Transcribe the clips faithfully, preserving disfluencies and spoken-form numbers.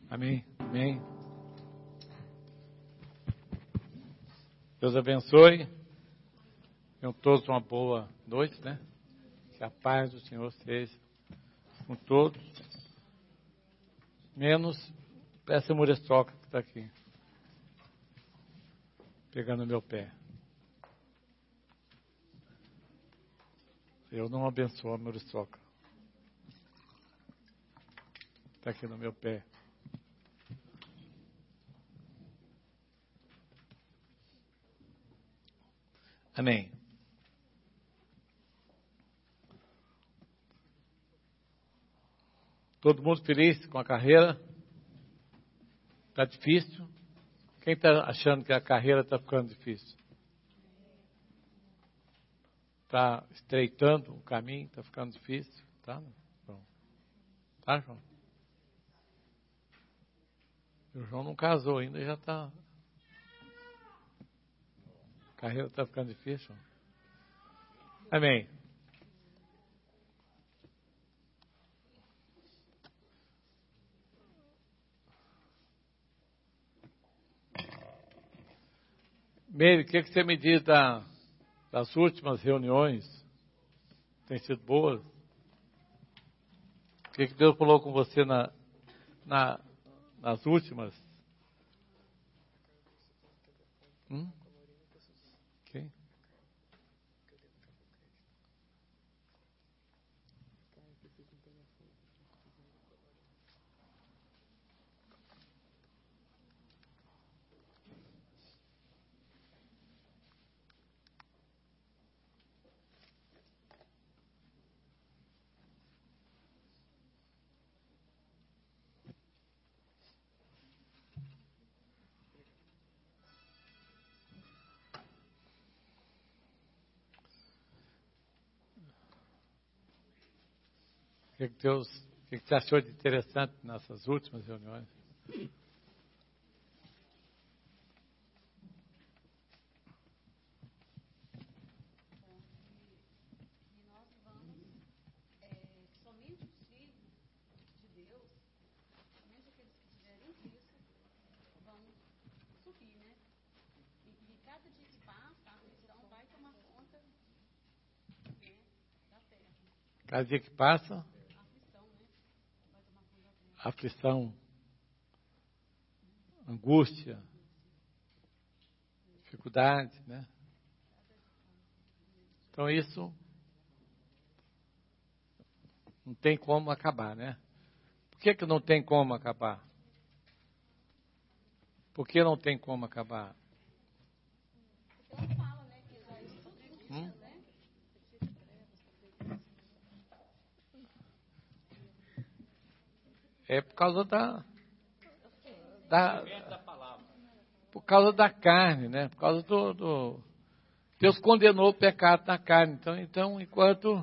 Amém, amém. Deus abençoe. Tenham todos uma boa noite, né? Que a paz do Senhor seja com todos. Menos essa muriçoca que está aqui, pegando meu pé. Eu não abençoo a muriçoca. Está aqui no meu pé. Amém. Todo mundo feliz com a carreira? Está difícil? Quem está achando que a carreira está ficando difícil? Está estreitando o caminho? Está ficando difícil? Tá, João? Tá, João? O João não casou ainda, já está... A carreira está ficando difícil? Amém. Meire, o que, que você me diz da, das últimas reuniões? Tem sido boas? O que, que Deus falou com você na, na, nas últimas? Hum? Okay. O que, que Deus, o que, que você achou de interessante nessas últimas reuniões? Cada dia que passa, aflição, angústia, dificuldade, né? Então isso não tem como acabar, né? Por que que não tem como acabar? Por que não tem como acabar? Hum? É por causa da, da por causa da carne, né? Por causa do, do Deus condenou o pecado na carne. Então, então enquanto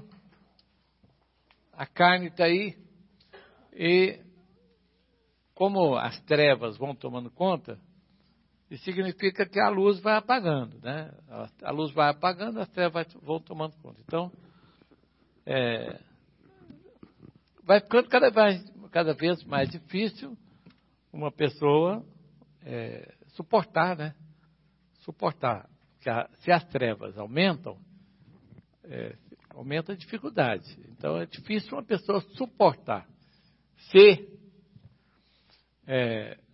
a carne está aí e como as trevas vão tomando conta, isso significa que a luz vai apagando, né? A, a luz vai apagando, as trevas vão tomando conta. Então, é, vai ficando cada vez, cada vez mais difícil uma pessoa é, suportar, né? Suportar. Porque a, se as trevas aumentam, é, aumenta a dificuldade. Então, é difícil uma pessoa suportar. Se é,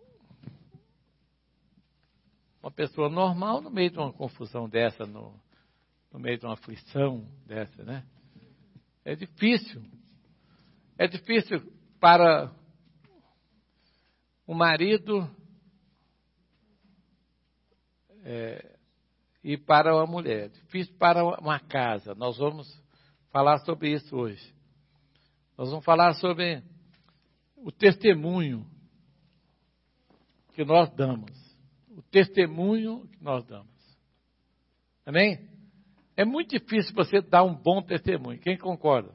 uma pessoa normal, no meio de uma confusão dessa, no, no meio de uma aflição dessa, né? É difícil. É difícil para o marido é, e para a mulher. É difícil para uma casa. Nós vamos falar sobre isso hoje. Nós vamos falar sobre o testemunho que nós damos. O testemunho que nós damos. Amém? É muito difícil você dar um bom testemunho. Quem concorda?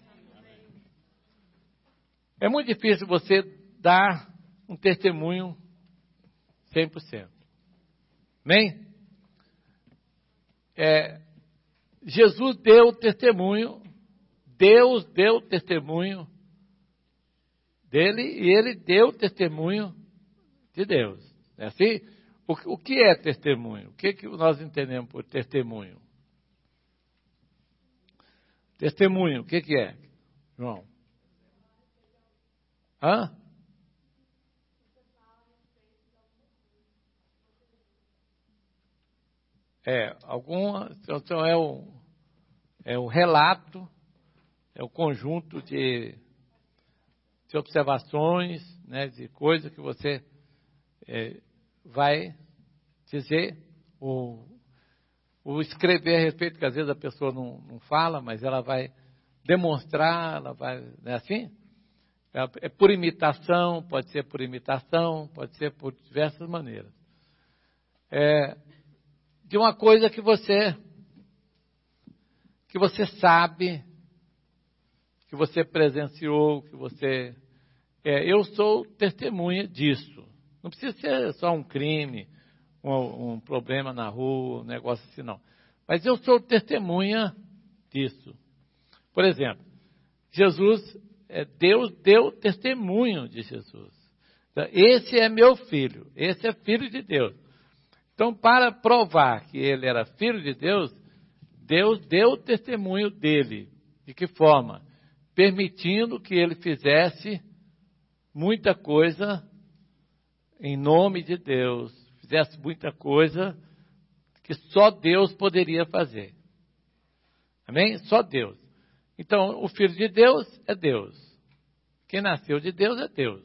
É muito difícil você dar um testemunho cem por cento. Amém? É, Jesus deu testemunho, Deus deu testemunho dele e ele deu testemunho de Deus. É assim? O, o que é testemunho? O que, que nós entendemos por testemunho? Testemunho, o que, que é, João? Hã? É, alguma, então é o, é o relato, é o conjunto de, de observações, né, de coisas que você é, vai dizer, ou, ou escrever a respeito, que às vezes a pessoa não, não fala, mas ela vai demonstrar, ela vai, não é assim? É, é por imitação, pode ser por imitação, pode ser por diversas maneiras. É, de uma coisa que você que você sabe, que você presenciou, que você... É, eu sou testemunha disso. Não precisa ser só um crime, um, um problema na rua, um negócio assim, não. Mas eu sou testemunha disso. Por exemplo, Jesus, é, Deus deu testemunho de Jesus. Então, esse é meu filho, esse é filho de Deus. Então, para provar que ele era filho de Deus, Deus deu testemunho dele. De que forma? Permitindo que ele fizesse muita coisa em nome de Deus. Fizesse muita coisa que só Deus poderia fazer. Amém? Só Deus. Então, o Filho de Deus é Deus. Quem nasceu de Deus é Deus.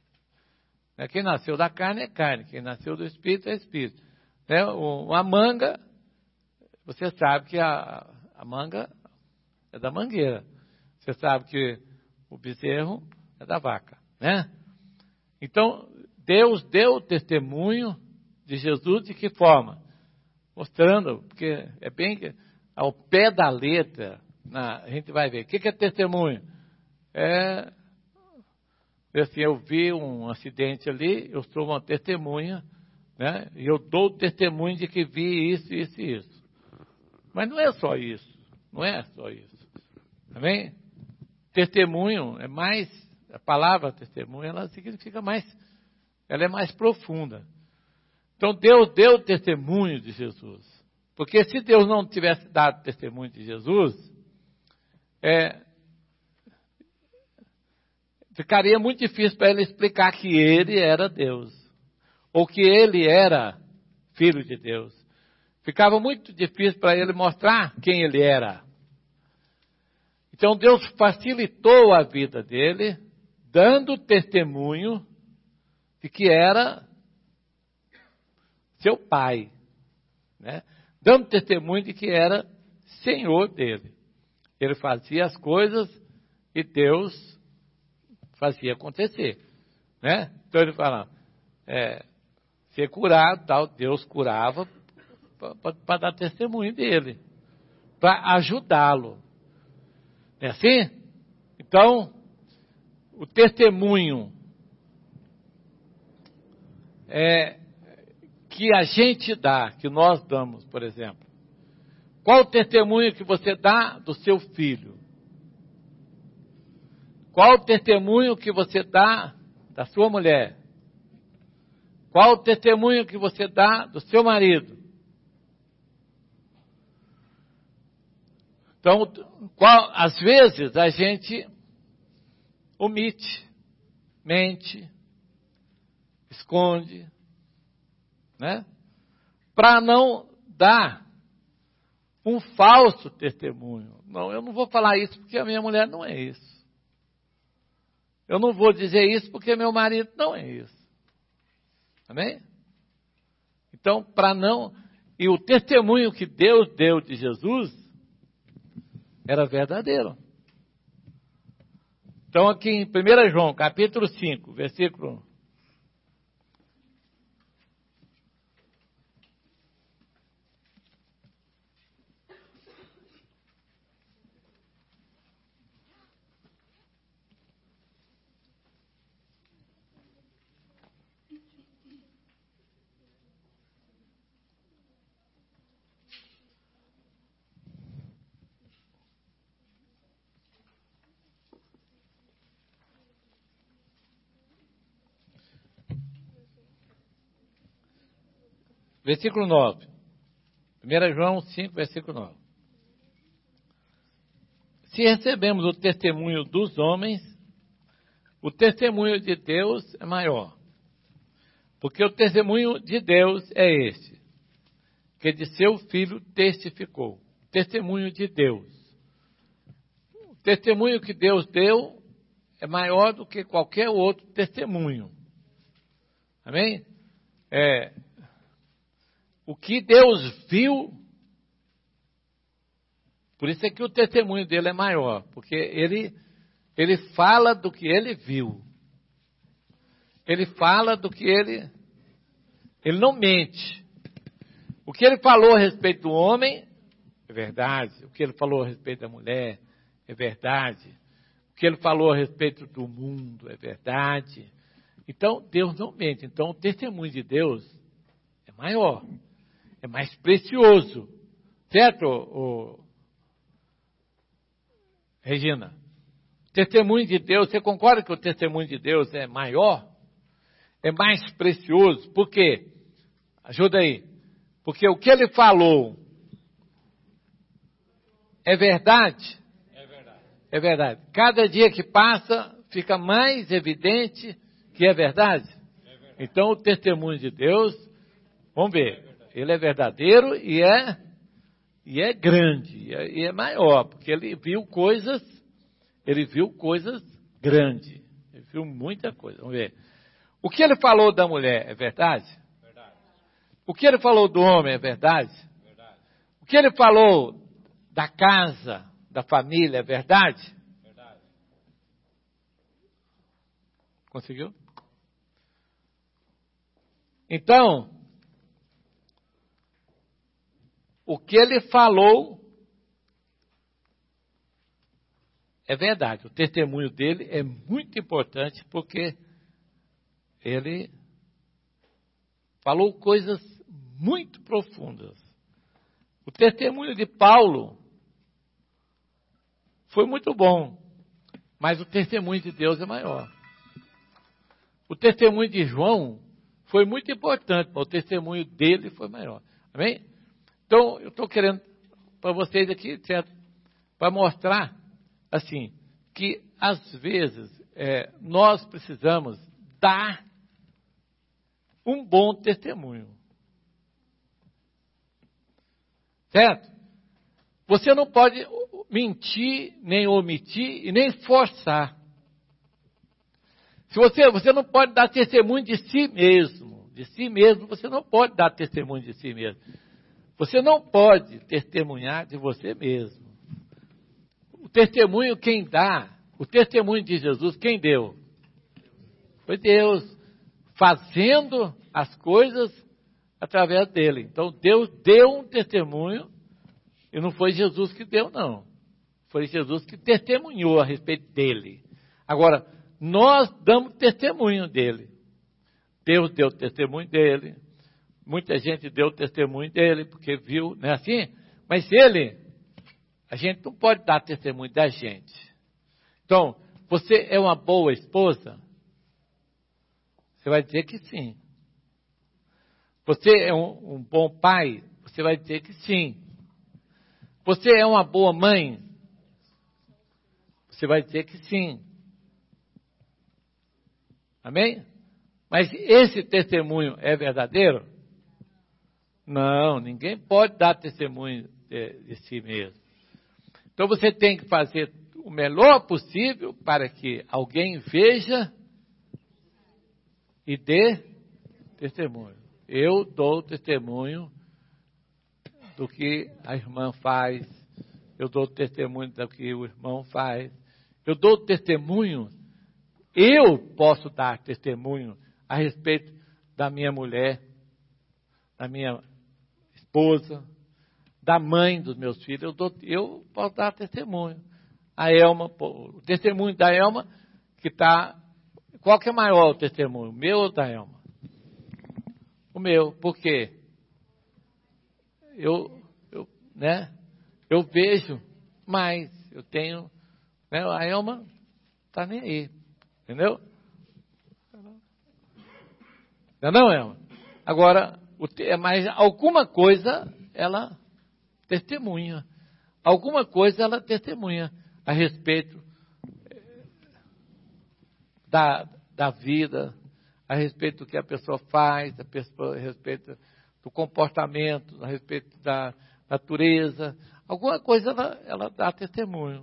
Quem nasceu da carne é carne. Quem nasceu do Espírito é Espírito. Né? A manga, você sabe que a, a manga é da mangueira. Você sabe que o bezerro é da vaca, né? Então, Deus deu testemunho de Jesus de que forma? Mostrando, porque é bem ao pé da letra, na, a gente vai ver. O que, que é testemunho? É, assim, eu vi um acidente ali, eu sou uma testemunha, né? E eu dou testemunho de que vi isso, isso e isso. Mas não é só isso. Não é só isso. Amém? Testemunho é mais, a palavra testemunho, ela significa mais, ela é mais profunda. Então Deus deu testemunho de Jesus. Porque se Deus não tivesse dado testemunho de Jesus, é, ficaria muito difícil para ele explicar que ele era Deus. Ou que ele era filho de Deus. Ficava muito difícil para ele mostrar quem ele era. Então Deus facilitou a vida dele, dando testemunho de que era seu pai, né? Dando testemunho de que era Senhor dele. Ele fazia as coisas e Deus fazia acontecer, né? Então ele fala, é, ser curado, tal, Deus curava para dar testemunho dele, para ajudá-lo. É assim? Então, o testemunho é, que a gente dá, que nós damos, por exemplo. Qual o testemunho que você dá do seu filho? Qual o testemunho que você dá da sua mulher? Qual o testemunho que você dá do seu marido? Então, qual, às vezes a gente omite, mente, esconde, né? Para não dar um falso testemunho. Não, eu não vou falar isso porque a minha mulher não é isso. Eu não vou dizer isso porque meu marido não é isso. Amém? Então, para não... E o testemunho que Deus deu de Jesus era verdadeiro. Então, aqui em primeiro João, capítulo cinco, versículo... versículo nove. primeiro João cinco, versículo nove. Se recebemos o testemunho dos homens, o testemunho de Deus é maior. Porque o testemunho de Deus é este, que de seu Filho testificou. Testemunho de Deus. O testemunho que Deus deu é maior do que qualquer outro testemunho. Amém? É, o que Deus viu, por isso é que o testemunho dele é maior, porque ele, ele fala do que ele viu. Ele fala do que ele... Ele não mente. O que ele falou a respeito do homem é verdade. O que ele falou a respeito da mulher é verdade. O que ele falou a respeito do mundo é verdade. Então, Deus não mente. Então, o testemunho de Deus é maior. É mais precioso. Certo, ô, Regina? O testemunho de Deus, você concorda que o testemunho de Deus é maior? É mais precioso. Por quê? Ajuda aí. Porque o que ele falou é verdade? É verdade. É verdade. Cada dia que passa, fica mais evidente que é verdade. É verdade. Então, o testemunho de Deus, vamos ver, é ele é verdadeiro e é, e é grande, e é, e é maior, porque ele viu coisas, ele viu coisas grandes. Ele viu muita coisa. Vamos ver. O que ele falou da mulher é verdade? Verdade. O que ele falou do homem é verdade? Verdade. O que ele falou da casa, da família é verdade? Verdade. Conseguiu? Então, o que ele falou é verdade. O testemunho dele é muito importante porque ele falou coisas muito profundas. O testemunho de Paulo foi muito bom, mas o testemunho de Deus é maior. O testemunho de João foi muito importante, mas o testemunho dele foi maior. Amém? Então, eu estou querendo para vocês aqui, certo? Para mostrar, assim, que às vezes é, nós precisamos dar um bom testemunho. Certo? Você não pode mentir, nem omitir e nem forçar. Se você, você não pode dar testemunho de si mesmo. De si mesmo, você não pode dar testemunho de si mesmo. Você não pode testemunhar de você mesmo. O testemunho quem dá, o testemunho de Jesus, quem deu? Foi Deus, fazendo as coisas através dele. Então Deus deu um testemunho, e não foi Jesus que deu, não. Foi Jesus que testemunhou a respeito dele. Agora, nós damos testemunho dele. Deus deu testemunho dele. Muita gente deu testemunho dele, porque viu, não é assim? Mas ele, a gente não pode dar testemunho da gente. Então, você é uma boa esposa? Você vai dizer que sim. Você é um, um bom pai? Você vai dizer que sim. Você é uma boa mãe? Você vai dizer que sim. Amém? Mas esse testemunho é verdadeiro? Não, ninguém pode dar testemunho de, de si mesmo. Então você tem que fazer o melhor possível para que alguém veja e dê testemunho. Eu dou testemunho do que a irmã faz. Eu dou testemunho do que o irmão faz. Eu dou testemunho. Eu posso dar testemunho a respeito da minha mulher, da minha esposa, da mãe dos meus filhos. Eu, dou, eu posso dar testemunho. A Elma, o testemunho da Elma, que está... Qual que é maior o testemunho, o meu ou da Elma? O meu, por quê? Eu, eu, né, eu vejo mais, eu tenho, né, a Elma está nem aí, entendeu? Não, não, Elma? Agora, o te, mas alguma coisa ela testemunha. Alguma coisa ela testemunha a respeito da, da vida, a respeito do que a pessoa faz, a, pessoa, a respeito do comportamento, a respeito da natureza. Alguma coisa ela, ela dá testemunho.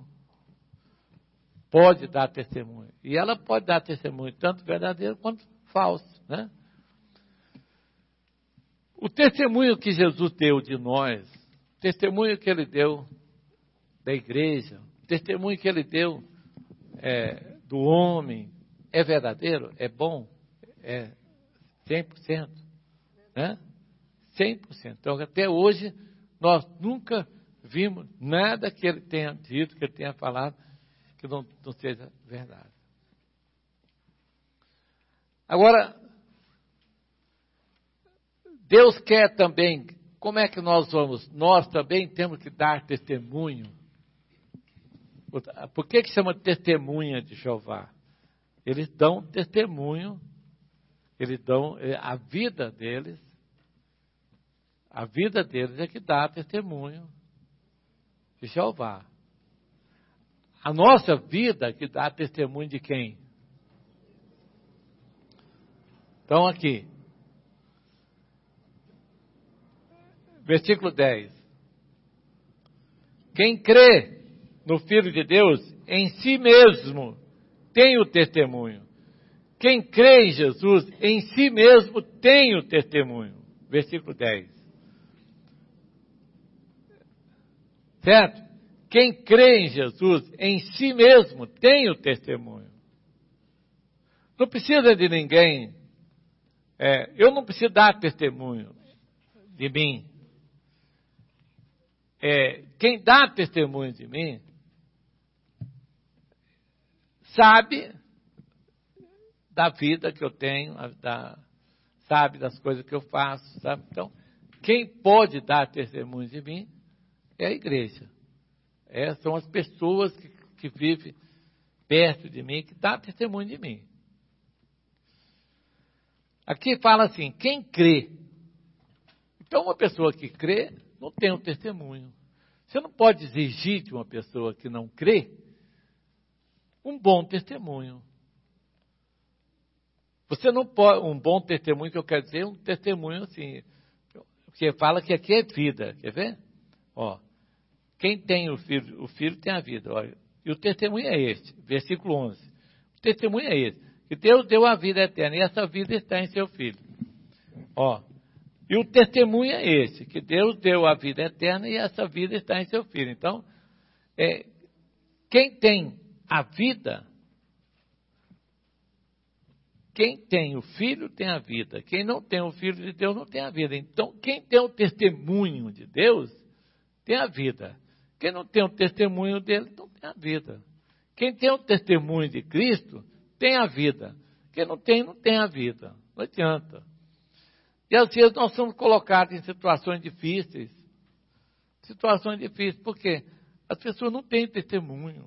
Pode dar testemunho. E ela pode dar testemunho, tanto verdadeiro quanto falso, né? O testemunho que Jesus deu de nós, o testemunho que ele deu da igreja, o testemunho que ele deu é, do homem, é verdadeiro, é bom, é cem por cento, né? cem por cento. Então, até hoje, nós nunca vimos nada que ele tenha dito, que ele tenha falado, que não, não seja verdade. Agora, Deus quer também, como é que nós vamos? Nós também temos que dar testemunho. Por que que chama testemunha de Jeová? Eles dão testemunho, eles dão a vida deles, a vida deles é que dá testemunho de Jeová. A nossa vida que dá testemunho de quem? Então aqui, versículo dez. Quem crê no Filho de Deus, em si mesmo tem o testemunho. Quem crê em Jesus, em si mesmo tem o testemunho. Versículo dez. Certo? Quem crê em Jesus, em si mesmo tem o testemunho. Não precisa de ninguém. É, eu não preciso dar testemunho de mim. É, quem dá testemunho de mim sabe da vida que eu tenho, da, sabe das coisas que eu faço, sabe? Então, quem pode dar testemunho de mim é a igreja. É, são as pessoas que, que vivem perto de mim, que dão testemunho de mim. Aqui fala assim, quem crê. Então, uma pessoa que crê não tem um testemunho. Você não pode exigir de uma pessoa que não crê um bom testemunho. Você não pode, um bom testemunho, que eu quero dizer, um testemunho assim, porque fala que aqui é vida, quer ver? Ó, quem tem o filho, o filho tem a vida, ó, e o testemunho é este, versículo onze. O testemunho é esse, que Deus deu a vida eterna, e essa vida está em seu filho. Ó, e o testemunho é esse, que Deus deu a vida eterna, e essa vida está em seu filho. Então, é, quem tem a vida, quem tem o Filho tem a vida. Quem não tem o Filho de Deus não tem a vida. Então, quem tem o testemunho de Deus tem a vida. Quem não tem o testemunho dele não tem a vida. Quem tem o testemunho de Cristo tem a vida. Quem não tem, não tem a vida. Não adianta. E às vezes nós somos colocados em situações difíceis. Situações difíceis. Por quê? As pessoas não têm testemunho.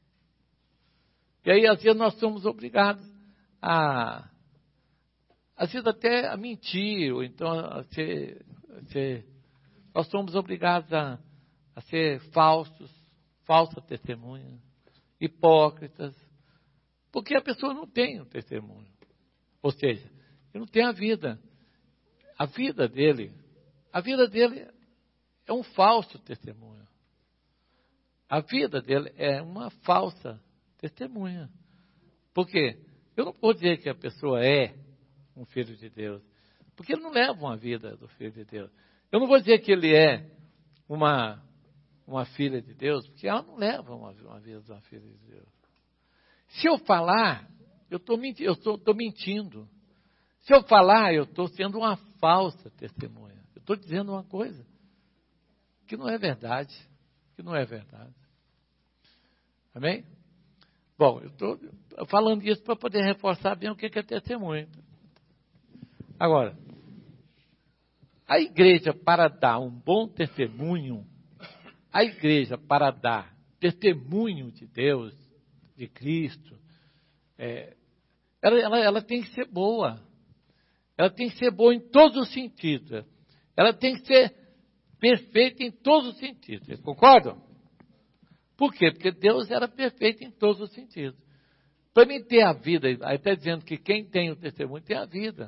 E aí, às vezes, nós somos obrigados a, às vezes, até a mentir, ou então a ser, a ser nós somos obrigados a, a ser falsos, falsa testemunha, hipócritas, porque a pessoa não tem um testemunho. Ou seja, ele não tem a vida. A vida dele, a vida dele é um falso testemunho. A vida dele é uma falsa testemunha. Por quê? Eu não vou dizer que a pessoa é um filho de Deus, porque ele não leva uma vida do filho de Deus. Eu não vou dizer que ele é uma, uma filha de Deus, porque ela não leva uma, uma vida de uma filha de Deus. Se eu falar, eu estou mentindo, eu tô, tô mentindo. Se eu falar, eu estou sendo uma falsa testemunha. Eu estou dizendo uma coisa que não é verdade, que não é verdade. Amém? Bom, eu estou falando isso para poder reforçar bem o que é testemunho. Agora, a igreja, para dar um bom testemunho, a igreja, para dar testemunho de Deus, de Cristo, é, ela, ela, ela tem que ser boa. ela tem que ser boa em todos os sentidos. Ela tem que ser perfeita em todos os sentidos. Vocês concordam? Por quê? Porque Deus era perfeito em todos os sentidos. Para mim ter a vida, aí está dizendo que quem tem o testemunho tem a vida.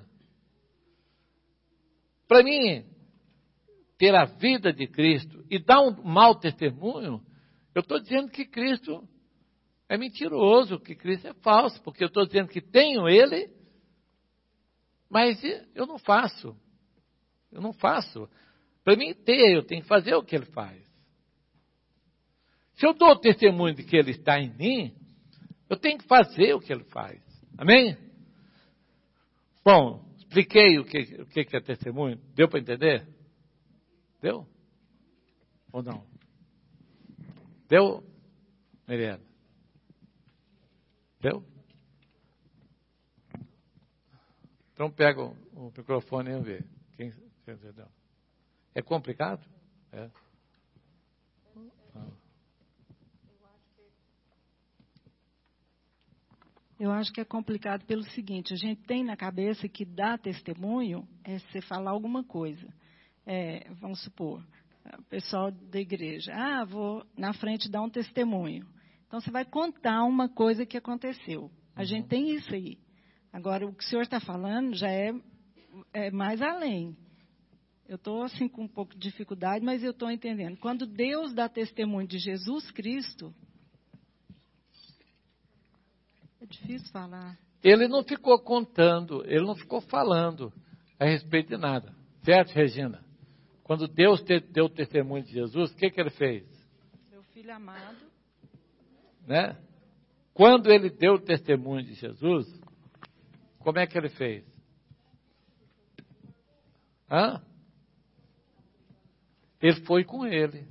Para mim ter a vida de Cristo e dar um mau testemunho, eu estou dizendo que Cristo é mentiroso, que Cristo é falso, porque eu estou dizendo que tenho Ele, mas eu não faço. Eu não faço. Para mim ter, eu tenho que fazer o que Ele faz. Se eu dou o testemunho de que Ele está em mim, eu tenho que fazer o que Ele faz. Amém? Bom, expliquei o que, o que é testemunho. Deu para entender? Deu? Ou não? Deu, Mariana? Deu? Então pega o, o microfone e vê. Quem entendeu? É complicado? É. Ah. Eu acho que é complicado pelo seguinte, a gente tem na cabeça que dar testemunho é você falar alguma coisa. É, vamos supor, o pessoal da igreja, ah, vou na frente dar um testemunho. Então, você vai contar uma coisa que aconteceu. A uhum. gente tem isso aí. Agora, o que o senhor está falando já é, é mais além. Eu estou, assim, com um pouco de dificuldade, mas eu estou entendendo. Quando Deus dá testemunho de Jesus Cristo, é difícil falar. Ele não ficou contando, ele não ficou falando a respeito de nada. Certo, Regina? Quando Deus te, deu testemunho de Jesus, o que, que ele fez? Meu filho amado. Né? Quando ele deu testemunho de Jesus, como é que ele fez? Hã? Ele foi com ele.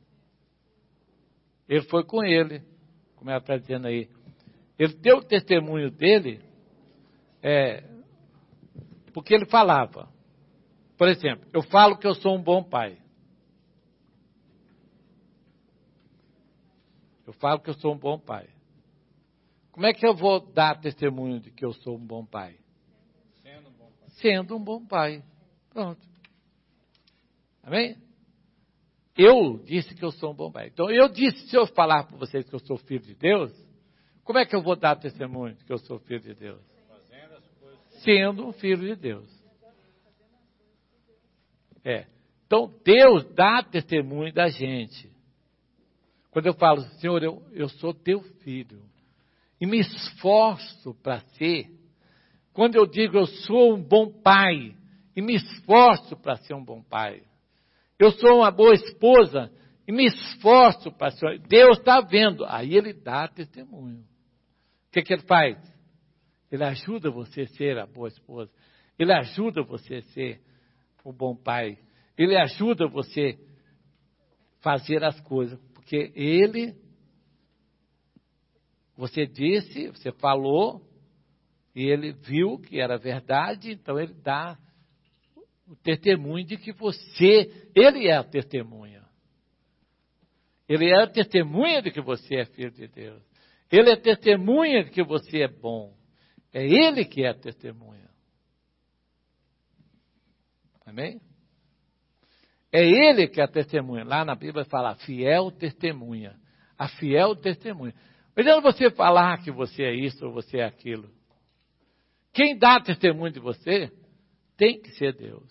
Ele foi com ele, como ela está dizendo aí. Ele deu o testemunho dele, é, porque ele falava. Por exemplo, eu falo que eu sou um bom pai. Eu falo que eu sou um bom pai. Como é que eu vou dar testemunho de que eu sou um bom pai? Sendo um bom pai. Sendo um bom pai. Pronto. Amém? Eu disse que eu sou um bom pai. Então, eu disse, se eu falar para vocês que eu sou filho de Deus, como é que eu vou dar testemunho de que eu sou filho de Deus? Fazendo as coisas. Sendo um filho de Deus. É. Então, Deus dá testemunho da gente. Quando eu falo, Senhor, eu, eu sou teu filho, e me esforço para ser, quando eu digo eu sou um bom pai, e me esforço para ser um bom pai, eu sou uma boa esposa, e me esforço para ser, Deus está vendo, aí Ele dá testemunho. O que, que Ele faz? Ele ajuda você a ser a boa esposa, Ele ajuda você a ser o bom pai, Ele ajuda você a fazer as coisas, porque Ele, você disse, você falou, e Ele viu que era verdade, então Ele dá o testemunho de que você, Ele é a testemunha. Ele é a testemunha de que você é filho de Deus. Ele é testemunha de que você é bom. É Ele que é a testemunha. Amém? É Ele que é a testemunha. Lá na Bíblia fala fiel testemunha. A fiel testemunha. Mas não você falar que você é isso ou você é aquilo. Quem dá testemunho de você tem que ser Deus.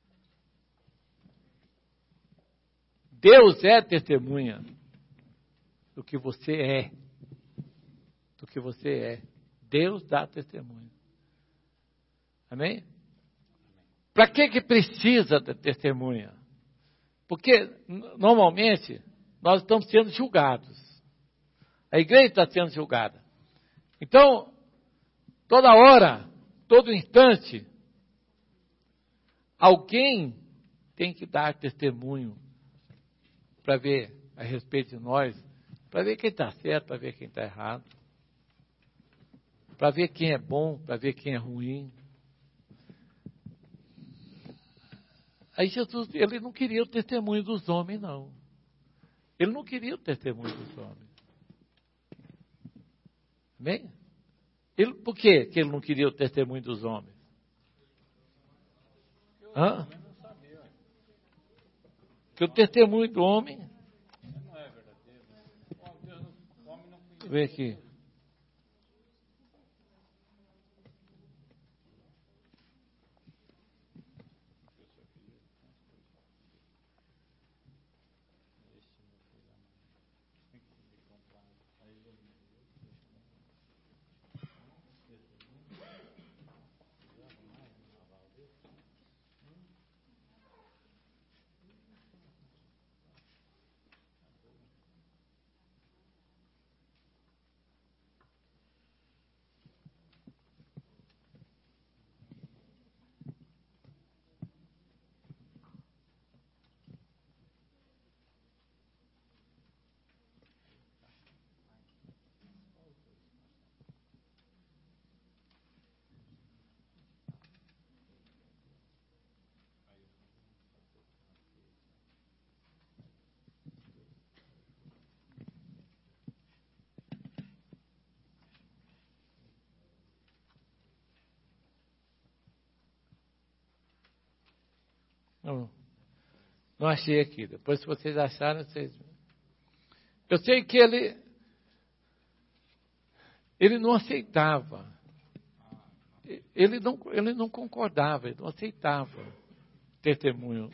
Deus é testemunha do que você é. Do que você é. Deus dá testemunho. Amém? Para que que precisa da testemunha? Porque, normalmente, nós estamos sendo julgados. A igreja está sendo julgada. Então, toda hora, todo instante, alguém tem que dar testemunho para ver a respeito de nós, para ver quem está certo, para ver quem está errado, para ver quem é bom, para ver quem é ruim. Aí Jesus, ele não queria o testemunho dos homens, não. Ele não queria o testemunho dos homens. Amém? Ele, por quê que ele não queria o testemunho dos homens? Hã? Que o testemunho do homem... Não é verdadeiro. Vê aqui. Não, não achei aqui. Depois, se vocês acharem, vocês... Eu sei que ele... Ele não aceitava. Ele não, ele não concordava, ele não aceitava o testemunho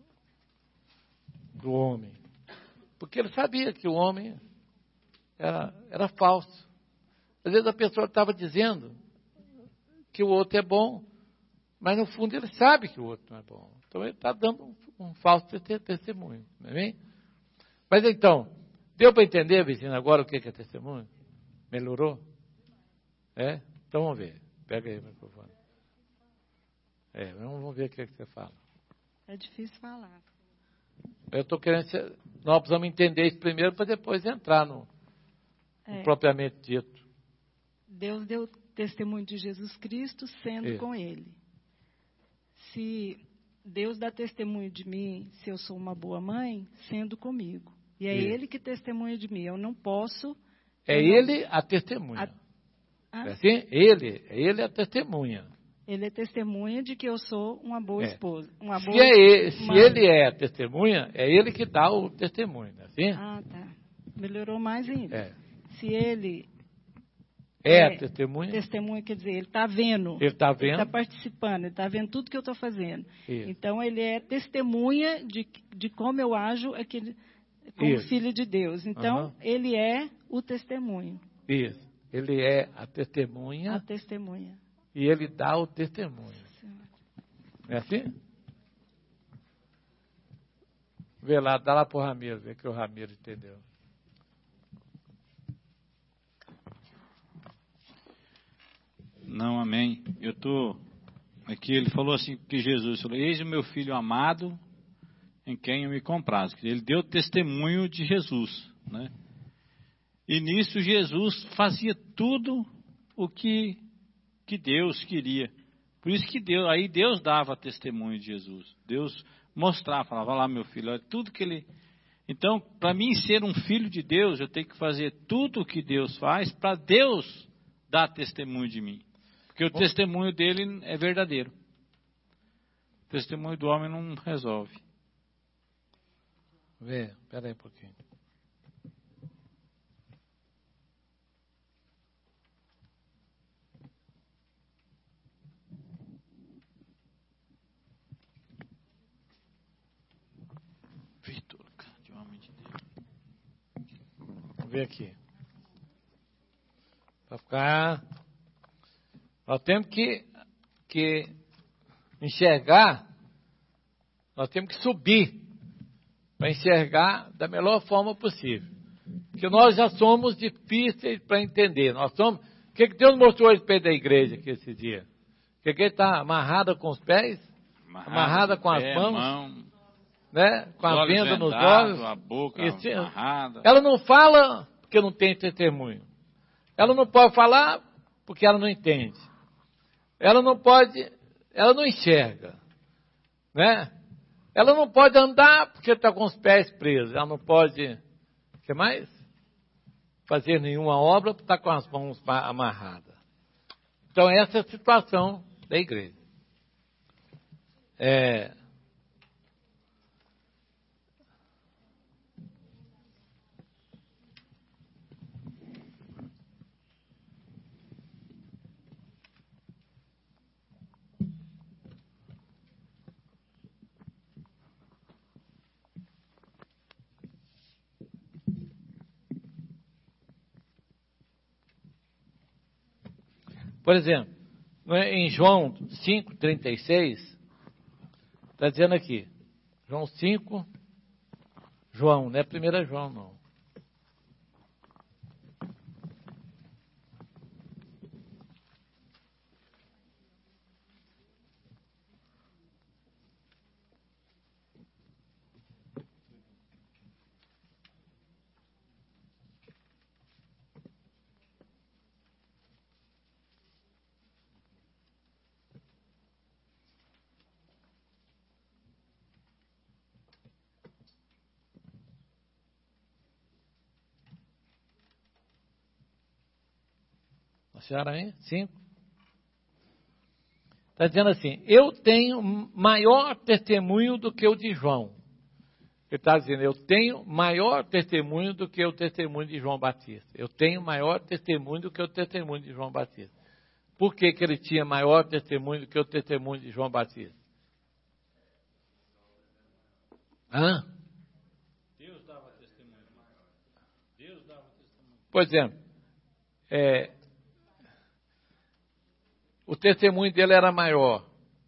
do homem. Porque ele sabia que o homem era, era falso. Às vezes a pessoa estava dizendo que o outro é bom, mas no fundo ele sabe que o outro não é bom. Então ele está dando um, um falso testemunho. Não é bem? Mas então, deu para entender, vizinho, agora o que é testemunho? Melhorou? É? Então vamos ver. Pega aí o microfone. É, vamos ver o que, é que você fala. É difícil falar. Eu estou querendo... Ser, nós precisamos entender isso primeiro para depois entrar no, é, no propriamente dito. Deus deu testemunho de Jesus Cristo sendo isso. Com Ele. Se Deus dá testemunho de mim, se eu sou uma boa mãe, sendo comigo. E é isso. Ele que testemunha de mim. Eu não posso... É eu Ele não, a testemunha. A, Ah, é assim? Ele, ele é a testemunha. Ele é testemunha de que eu sou uma boa é. esposa. Uma se, boa é ele, se mãe. ele é a testemunha, é ele que dá o testemunho, não é assim? Ah, tá. Melhorou mais ainda. É. Se ele é, é a testemunha. Testemunha quer dizer, ele está vendo. Ele está vendo. Ele está participando, ele está vendo tudo que eu estou fazendo. Isso. Então, ele é testemunha de, de como eu ajo aquele, como Isso. filho de Deus. Então, uhum. ele é o testemunho. Isso. Ele é a testemunha. A testemunha. E ele dá o testemunho. É assim? Vê lá, dá lá para o Ramiro, vê que o Ramiro entendeu. Não, amém. Eu estou aqui, ele falou assim, que Jesus falou, eis o meu filho amado, em quem eu me comprazo. Ele deu testemunho de Jesus, né? E nisso Jesus fazia tudo o que, que Deus queria. Por isso que Deus, aí Deus dava testemunho de Jesus. Deus mostrava, falava lá, meu filho, olha tudo que ele... Então, para mim ser um filho de Deus, eu tenho que fazer tudo o que Deus faz para Deus dar testemunho de mim. Porque o Bom, testemunho dele é verdadeiro. O testemunho do homem não resolve. Vê, espera aí um pouquinho. Vitor, de homem de Deus. Vamos ver aqui. Para ficar... Nós temos que, que enxergar, nós temos que subir para enxergar da melhor forma possível. Porque nós já somos difíceis para entender. Nós somos. O que, que Deus mostrou a respeito da igreja aqui esse dia? Que a igreja está amarrada com os pés, amarrada, amarrada com pé, as mãos, mão, né? Com a venda nos olhos. A boca esse, amarrada. Ela não fala porque não tem testemunho. Ela não pode falar porque ela não entende. Ela não pode, ela não enxerga, né? Ela não pode andar porque está com os pés presos. Ela não pode, o que mais? Fazer nenhuma obra porque está com as mãos amarradas. Então essa é a situação da igreja. É, por exemplo, em João cinco, trinta e seis, está dizendo aqui, João cinco, João, não é primeira João, não. Acharam aí? Cinco. Está dizendo assim, eu tenho maior testemunho do que o de João. Ele está dizendo, eu tenho maior testemunho do que o testemunho de João Batista. Eu tenho maior testemunho do que o testemunho de João Batista. Por que, que ele tinha maior testemunho do que o testemunho de João Batista? Hã? Deus dava testemunho. Deus dava testemunho. Por exemplo, é, o testemunho dele era maior.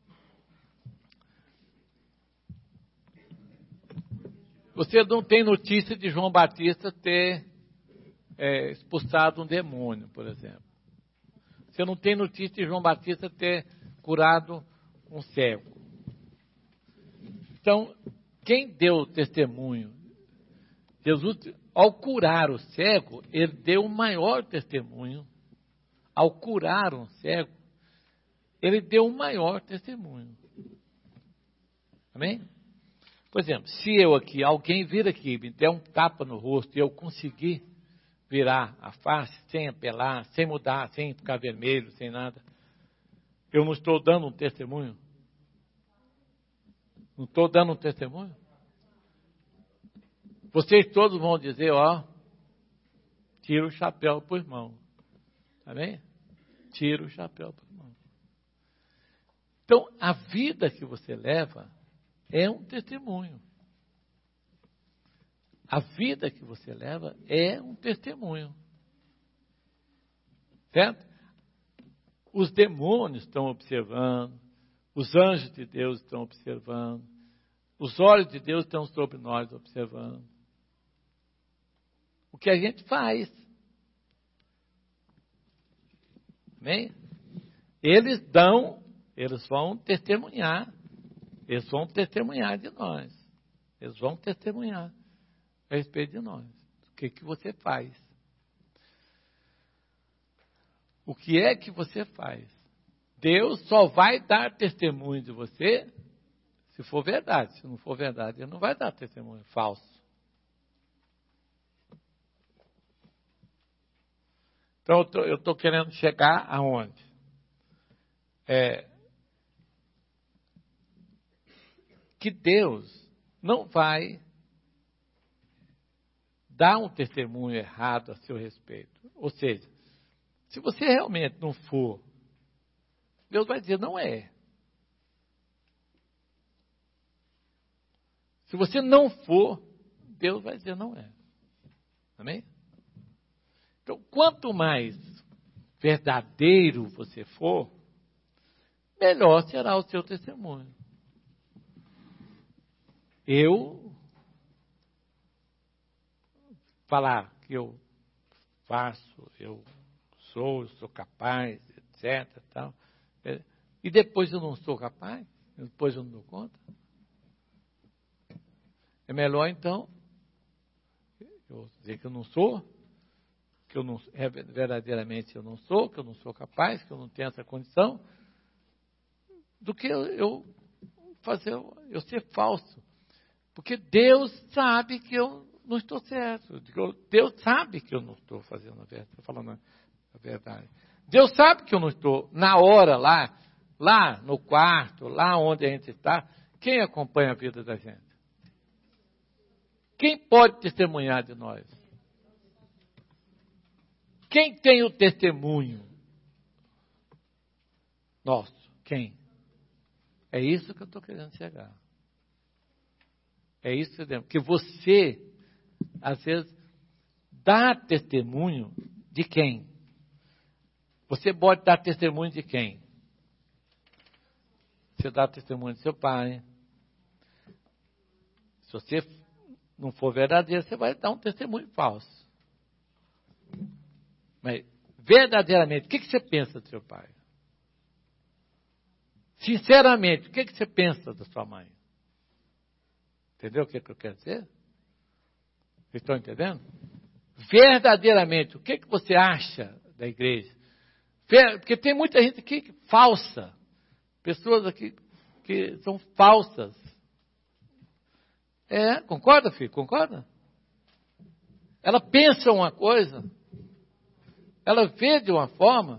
Você não tem notícia de João Batista ter é, expulsado um demônio, por exemplo. Você não tem notícia de João Batista ter curado um cego. Então, quem deu testemunho? Jesus, ao curar o cego, ele deu o maior testemunho. Ao curar um cego, ele deu o maior testemunho. Amém? Por exemplo, se eu aqui, alguém vir aqui, me der um tapa no rosto e eu conseguir virar a face sem apelar, sem mudar, sem ficar vermelho, sem nada, eu não estou dando um testemunho? Não estou dando um testemunho? Vocês todos vão dizer, ó, tira o chapéu para o irmão. Amém? Tira o chapéu para o irmão. Então, a vida que você leva é um testemunho. A vida que você leva é um testemunho. Certo? Os demônios estão observando, os anjos de Deus estão observando, os olhos de Deus estão sobre nós observando. O que a gente faz. Amém? Eles dão, eles vão testemunhar. Eles vão testemunhar de nós. Eles vão testemunhar a respeito de nós. O que, que você faz? O que é que você faz? Deus só vai dar testemunho de você se for verdade. Se não for verdade, Ele não vai dar testemunho falso. Então, eu estou querendo chegar aonde? É... que Deus não vai dar um testemunho errado a seu respeito. Ou seja, se você realmente não for, Deus vai dizer, não é. Se você não for, Deus vai dizer, não é. Amém? Então, quanto mais verdadeiro você for, melhor será o seu testemunho. Eu falar que eu faço, eu sou, eu sou capaz, etcétera. Tal, e depois eu não sou capaz, depois eu não dou conta. É melhor então eu dizer que eu não sou, que eu não verdadeiramente eu não sou, que eu não sou capaz, que eu não tenho essa condição, do que eu, eu fazer eu ser falso. Porque Deus sabe que eu não estou certo. Deus sabe que eu não estou fazendo a verdade, estou falando a verdade. Deus sabe que eu não estou, na hora lá, lá no quarto, lá onde a gente está, quem acompanha a vida da gente? Quem pode testemunhar de nós? Quem tem o testemunho nosso? Quem? É isso que eu estou querendo chegar. É isso que eu que você, às vezes, dá testemunho de quem? Você pode dar testemunho de quem? Você dá testemunho do seu pai. Se você não for verdadeiro, você vai dar um testemunho falso. Mas, verdadeiramente, o que você pensa do seu pai? Sinceramente, o que você pensa da sua mãe? Entendeu o que eu quero dizer? Vocês estão entendendo? Verdadeiramente, o que você acha da igreja? Porque tem muita gente aqui falsa. Pessoas aqui que são falsas. É, concorda, filho? Concorda? Ela pensa uma coisa, ela vê de uma forma,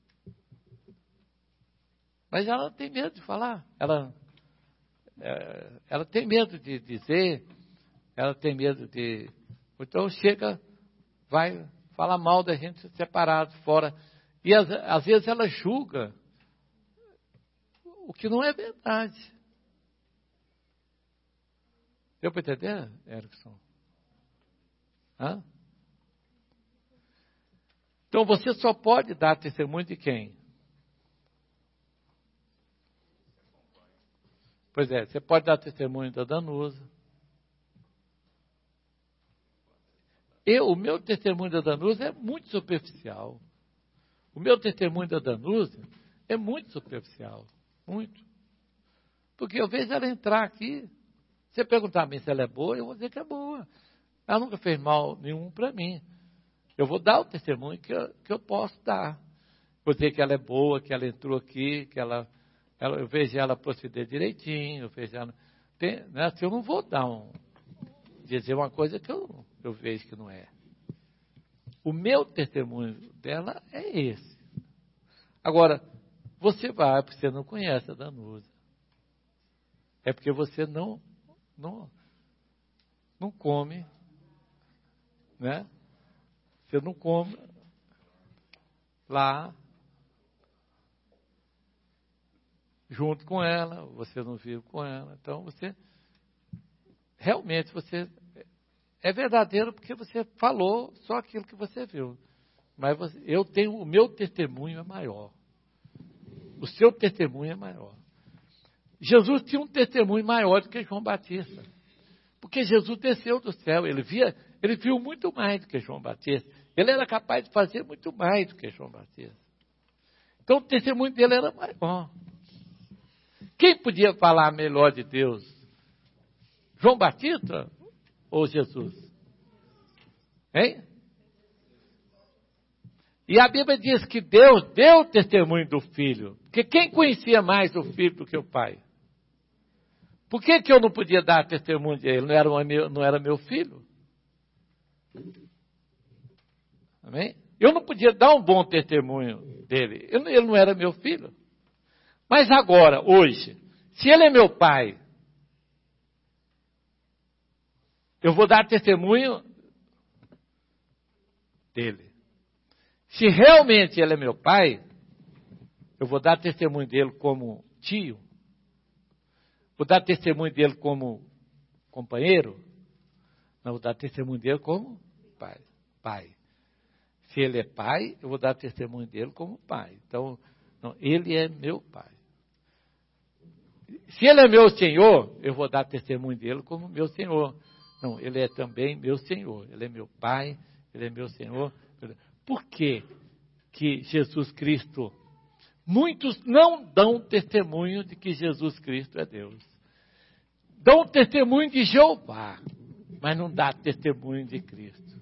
mas ela tem medo de falar. Ela, é, ela tem medo de dizer, ela tem medo de... Então chega, vai falar mal da gente separado, fora. E às, às vezes ela julga o que não é verdade. Deu para entender, Erickson? Hã? Então você só pode dar testemunho de quem? Pois é, você pode dar testemunho da Danusa. Eu, o meu testemunho da Danusa é muito superficial. O meu testemunho da Danusa é muito superficial. Muito. Porque eu vejo ela entrar aqui. Se você perguntar a mim se ela é boa, eu vou dizer que é boa. Ela nunca fez mal nenhum para mim. Eu vou dar o testemunho que eu, que eu posso dar. Vou dizer que ela é boa, que ela entrou aqui, que ela, ela eu vejo ela proceder direitinho, eu vejo ela... Tem, né, assim, eu não vou dar um... dizer uma coisa que eu, eu vejo que não é. O meu testemunho dela é esse. Agora, você vai porque você não conhece a Danusa. É porque você não, não, não come, né? Você não come lá, junto com ela, você não vive com ela. Então, você, realmente, você é verdadeiro porque você falou só aquilo que você viu. Mas você, eu tenho, o meu testemunho é maior. O seu testemunho é maior. Jesus tinha um testemunho maior do que João Batista. Porque Jesus desceu do céu, ele via, ele viu muito mais do que João Batista. Ele era capaz de fazer muito mais do que João Batista. Então o testemunho dele era maior. Quem podia falar melhor de Deus? João Batista ou Jesus? Hein? E a Bíblia diz que Deus deu testemunho do Filho. Porque quem conhecia mais o Filho do que o Pai? Por que, que eu não podia dar testemunho de ele? Não era, uma, não era meu filho? Amém? Eu não podia dar um bom testemunho dele. Eu, ele não era meu filho. Mas agora, hoje, se ele é meu pai, eu vou dar testemunho dele. Se realmente ele é meu pai, eu vou dar testemunho dele como tio. Vou dar testemunho dele como companheiro? Não, vou dar testemunho dele como pai. Pai. Se ele é pai, eu vou dar testemunho dele como pai. Então, não, ele é meu pai. Se ele é meu Senhor, eu vou dar testemunho dele como meu Senhor. Não, ele é também meu Senhor. Ele é meu pai, ele é meu Senhor. Por que que Jesus Cristo... Muitos não dão testemunho de que Jesus Cristo é Deus. Dão testemunho de Jeová, mas não dá testemunho de Cristo.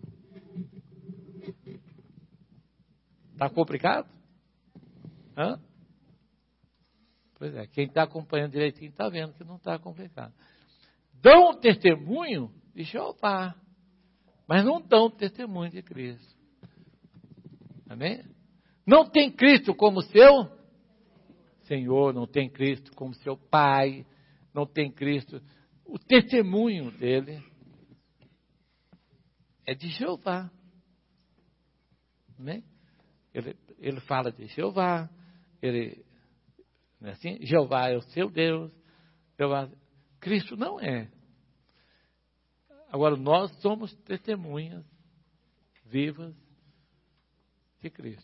Está complicado? Hã? Pois é, quem está acompanhando direitinho está vendo que não está complicado. Dão testemunho de Jeová, mas não dão testemunho de Cristo. Amém? Não tem Cristo como seu Senhor, não tem Cristo como seu Pai, não tem Cristo. O testemunho dele é de Jeová. Né? Ele, ele fala de Jeová, ele, não é assim? Jeová é o seu Deus, Jeová, Cristo não é. Agora, nós somos testemunhas vivas de Cristo.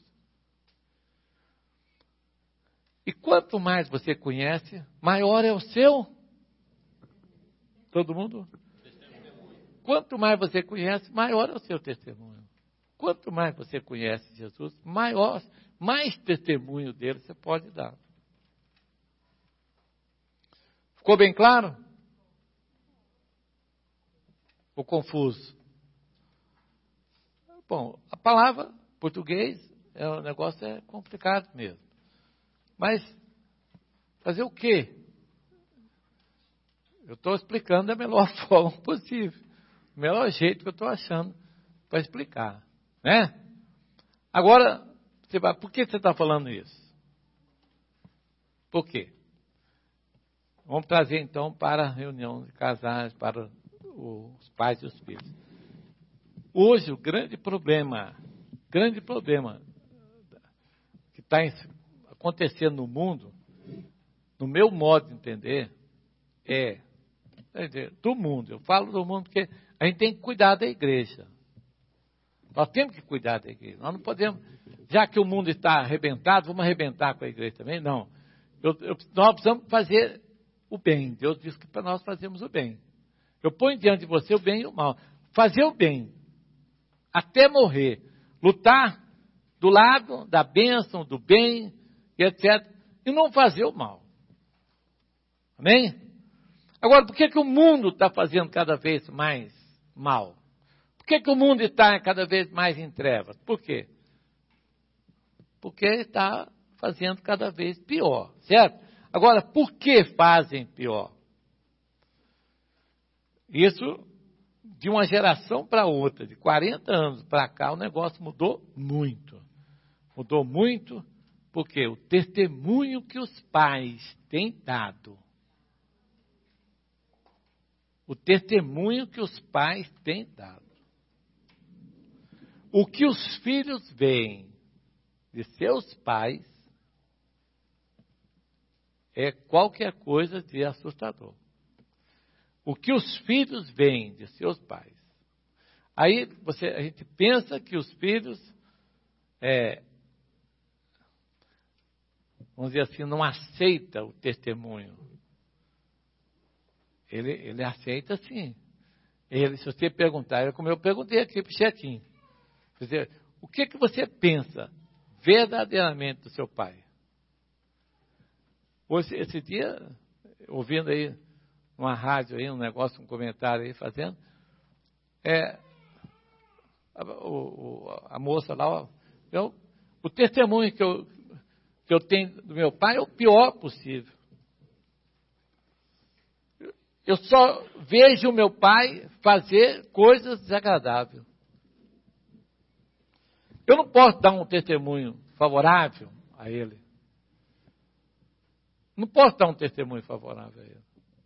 E quanto mais você conhece, maior é o seu. Todo mundo? Quanto mais você conhece, maior é o seu testemunho. Quanto mais você conhece Jesus, maior, mais testemunho dele você pode dar. Ficou bem claro? Ou confuso? Bom, a palavra português, é, o negócio é complicado mesmo. Mas, fazer o quê? Eu estou explicando da melhor forma possível. O melhor jeito que eu estou achando para explicar. Né? Agora, você vai, por que você está falando isso? Por quê? Vamos trazer então para a reunião de casais, para os pais e os filhos. Hoje, o grande problema, grande problema que está acontecendo no mundo, no meu modo de entender, é, do mundo. Eu falo do mundo porque a gente tem que cuidar da igreja. Nós temos que cuidar da igreja. Nós não podemos, já que o mundo está arrebentado, vamos arrebentar com a igreja também? Não. Eu, eu, nós precisamos fazer o bem. Deus disse que para nós fazermos o bem. Eu ponho diante de você o bem e o mal. Fazer o bem. Até morrer. Lutar do lado da bênção, do bem, e etcétera. E não fazer o mal. Amém? Agora, por que, que o mundo está fazendo cada vez mais mal? Por que, que o mundo está cada vez mais em trevas? Por quê? Porque está fazendo cada vez pior, certo? Agora, por que fazem pior? Isso, de uma geração para outra, de quarenta anos para cá, o negócio mudou muito. Mudou muito porque o testemunho que os pais têm dado, o testemunho que os pais têm dado, o que os filhos veem de seus pais é qualquer coisa de assustador. O que os filhos veem de seus pais. Aí você, a gente pensa que os filhos, é, vamos dizer assim, não aceitam o testemunho. Ele, ele aceita sim. Ele, se você perguntar, como eu perguntei aqui para o Chequinho, dizer, o que, que você pensa verdadeiramente do seu pai? Hoje, esse dia, ouvindo aí numa rádio, aí, um negócio, um comentário aí fazendo, é, a, o, a moça lá, eu, o testemunho que eu, que eu tenho do meu pai é o pior possível. Eu só vejo o meu pai fazer coisas desagradáveis. Eu não posso dar um testemunho favorável a ele. Não posso dar um testemunho favorável a ele.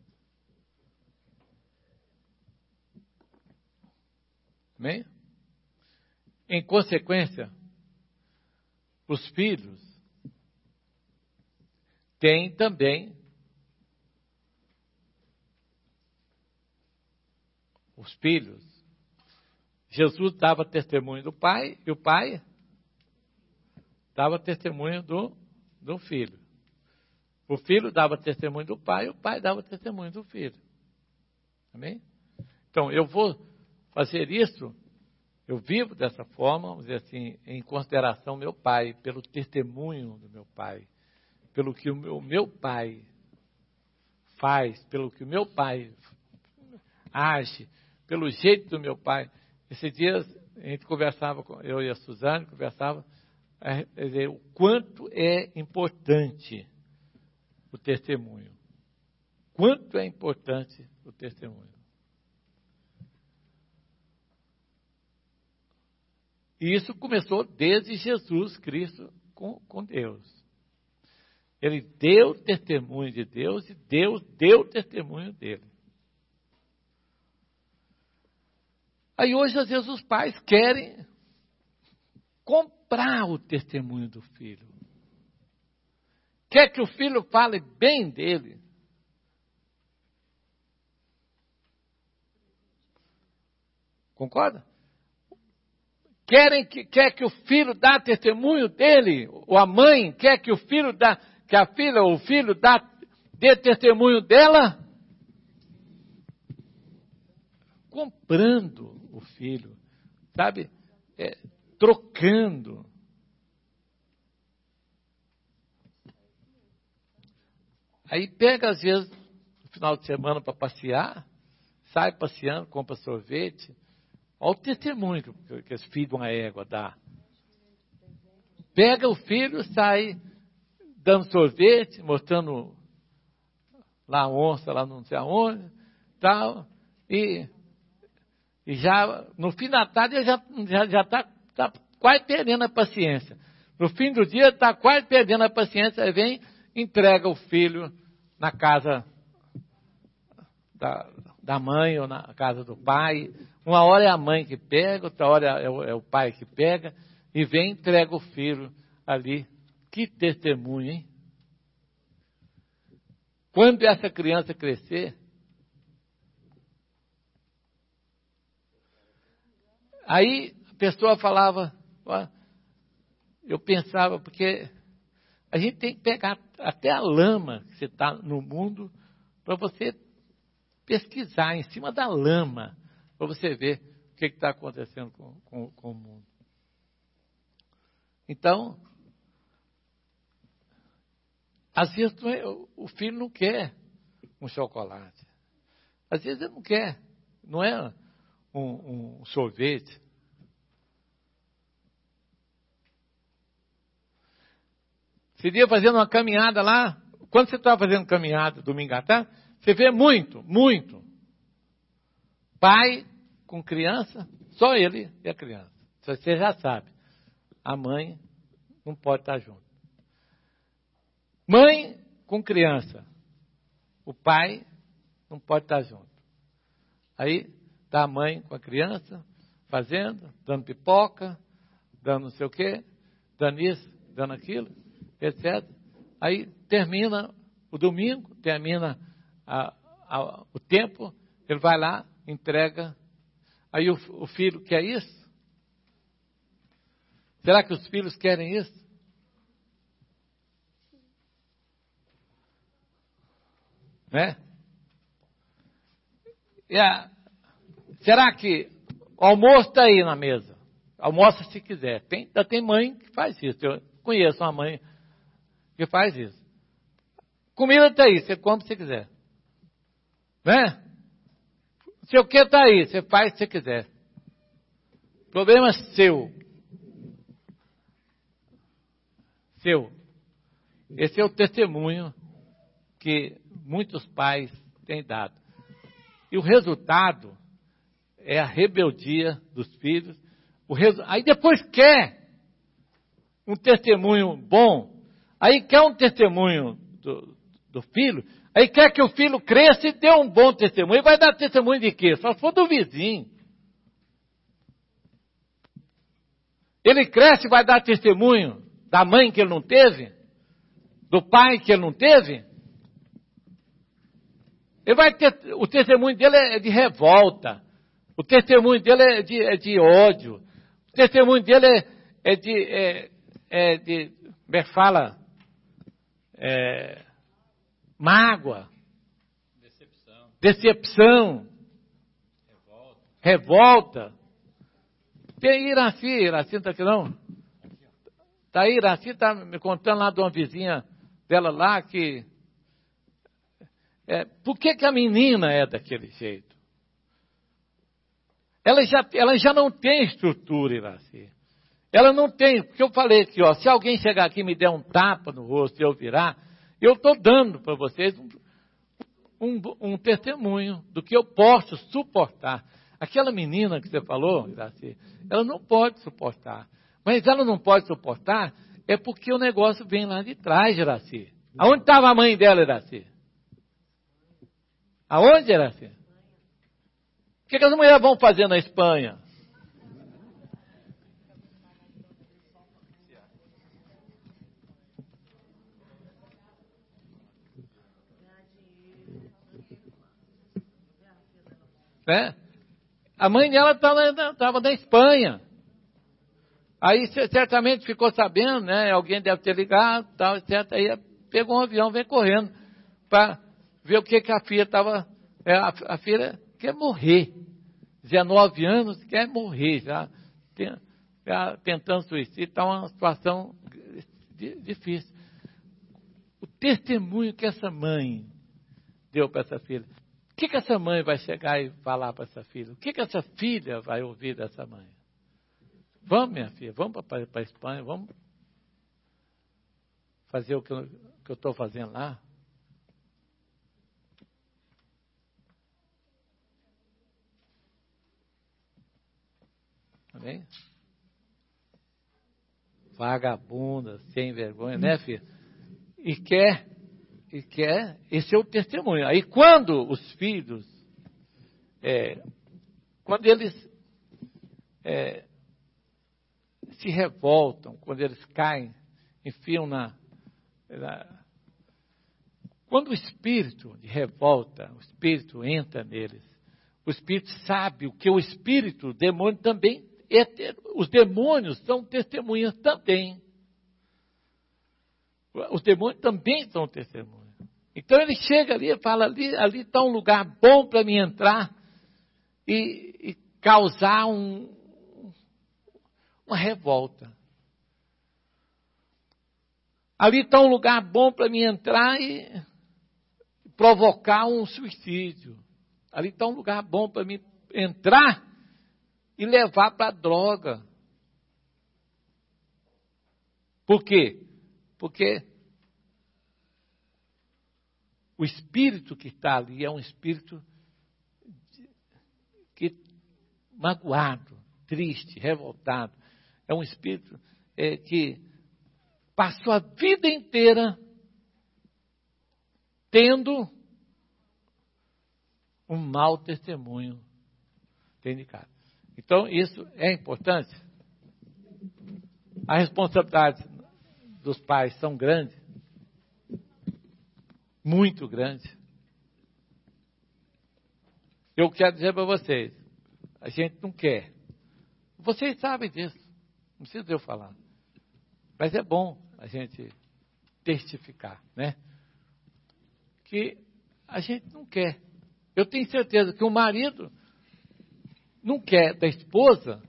Amém? Em consequência, os filhos têm também os filhos. Jesus dava testemunho do pai e o pai dava testemunho do, do filho. O filho dava testemunho do pai e o pai dava testemunho do filho. Amém? Então, eu vou fazer isso, eu vivo dessa forma, vamos dizer assim, em consideração meu pai, pelo testemunho do meu pai, pelo que o meu, meu pai faz, pelo que o meu pai age, pelo jeito do meu pai. Esses dias a gente conversava, eu e a Suzane, conversava, é, é, o quanto é importante o testemunho. Quanto é importante o testemunho. E isso começou desde Jesus Cristo com, com Deus. Ele deu testemunho de Deus e Deus deu testemunho dele. Aí hoje, às vezes, os pais querem comprar o testemunho do filho. Quer que o filho fale bem dele. Concorda? Querem que, quer que o filho dê testemunho dele, ou a mãe quer que o filho dá, que a filha ou o filho dá, dê testemunho dela, comprando o filho, sabe? É, trocando. Aí pega, às vezes, no final de semana para passear, sai passeando, compra sorvete. Olha o testemunho que, que esse filho de uma égua dá. Pega o filho, sai dando sorvete, mostrando lá a onça, lá não sei aonde, tal, e, e já, no fim da tarde, ele já está já, já tá, tá quase perdendo a paciência. No fim do dia, está quase perdendo a paciência, aí vem, entrega o filho na casa da, da mãe ou na casa do pai. Uma hora é a mãe que pega, outra hora é o, é o pai que pega, e vem e entrega o filho ali. Que testemunho, hein? Quando essa criança crescer, aí a pessoa falava, ó, eu pensava, porque a gente tem que pegar até a lama que você está no mundo, para você pesquisar em cima da lama, para você ver o que está acontecendo com, com, com o mundo. Então, às vezes o filho não quer um chocolate. Às vezes ele não quer. Não é um, um sorvete. Seria fazendo uma caminhada lá. Quando você está fazendo caminhada domingo à tarde, você vê muito, muito. Pai com criança, só ele e a criança. Você já sabe. A mãe não pode estar junto. Mãe com criança. O pai não pode estar junto. Aí está a mãe com a criança, fazendo, dando pipoca, dando não sei o quê, dando isso, dando aquilo, etcétera. Aí termina o domingo, termina a, a, o tempo, ele vai lá, entrega. Aí o, o filho quer isso? Será que os filhos querem isso? Né? E a, será que o almoço está aí na mesa? Almoça se quiser. Tem, ainda tem mãe que faz isso. Eu conheço uma mãe que faz isso. Comida está aí, você come se quiser. Né? Se o que está aí, você faz se quiser. Problema seu. Seu. Esse é o testemunho que muitos pais têm dado. E o resultado é a rebeldia dos filhos. O resu... Aí depois quer um testemunho bom, aí quer um testemunho do, do filho, aí quer que o filho cresça e dê um bom testemunho. E vai dar testemunho de quê? Só se for do vizinho. Ele cresce e vai dar testemunho da mãe que ele não teve, do pai que ele não teve. Ele vai ter, o testemunho dele é de revolta, o testemunho dele é de, é de ódio, o testemunho dele é, é de, é, é de, como é que fala? É, mágoa, decepção, decepção, revolta. revolta. Tem Iraci, Iraci não está aqui não? Está aí, Iraci está me contando lá de uma vizinha dela lá que... É, por que, que a menina é daquele jeito? Ela já, ela já não tem estrutura, Iraci. Ela não tem, porque eu falei aqui, ó, se alguém chegar aqui e me der um tapa no rosto e eu virar, eu estou dando para vocês um, um, um testemunho do que eu posso suportar. Aquela menina que você falou, Iraci, ela não pode suportar. Mas ela não pode suportar é porque o negócio vem lá de trás, Iraci. Aonde estava a mãe dela, Iraci? Aonde, Iraci? O que, que as mulheres vão fazer na Espanha? Né? A mãe dela estava na Espanha. Aí certamente ficou sabendo, né? Alguém deve ter ligado, tal, etcétera. Aí pegou um avião, veio correndo para ver o que, que a filha estava. É, a, a filha quer morrer. dezenove anos, quer morrer já. Tem, já tentando suicídio, está uma situação difícil. O testemunho que essa mãe deu para essa filha. O que, que essa mãe vai chegar e falar para essa filha? O que, que essa filha vai ouvir dessa mãe? Vamos, minha filha, vamos para a Espanha, vamos fazer o que eu estou fazendo lá. Amém? Vagabunda, sem vergonha, né, filha? E quer, e quer, esse é o testemunho. Aí quando os filhos, é, quando eles é, se revoltam, quando eles caem, enfiam na, na... Quando o espírito de revolta, o espírito entra neles, o espírito sabe o que o espírito, o demônio também, é, os demônios são testemunhas também. Os demônios também são testemunhas. Então ele chega ali e fala, ali ali está um lugar bom para mim entrar e, e causar um, uma revolta. Ali está um lugar bom para mim entrar e provocar um suicídio. Ali está um lugar bom para mim entrar e levar para a droga. Por quê? Porque o espírito que está ali é um espírito que, magoado, triste, revoltado. É um espírito é, que passou a vida inteira tendo um mau testemunho dentro de casa. Então, isso é importante. A responsabilidade dos pais são grandes, muito grandes. Eu quero dizer para vocês, a gente não quer. Vocês sabem disso, não precisa eu falar. Mas é bom a gente testificar, né? Que a gente não quer. Eu tenho certeza que o marido não quer da esposa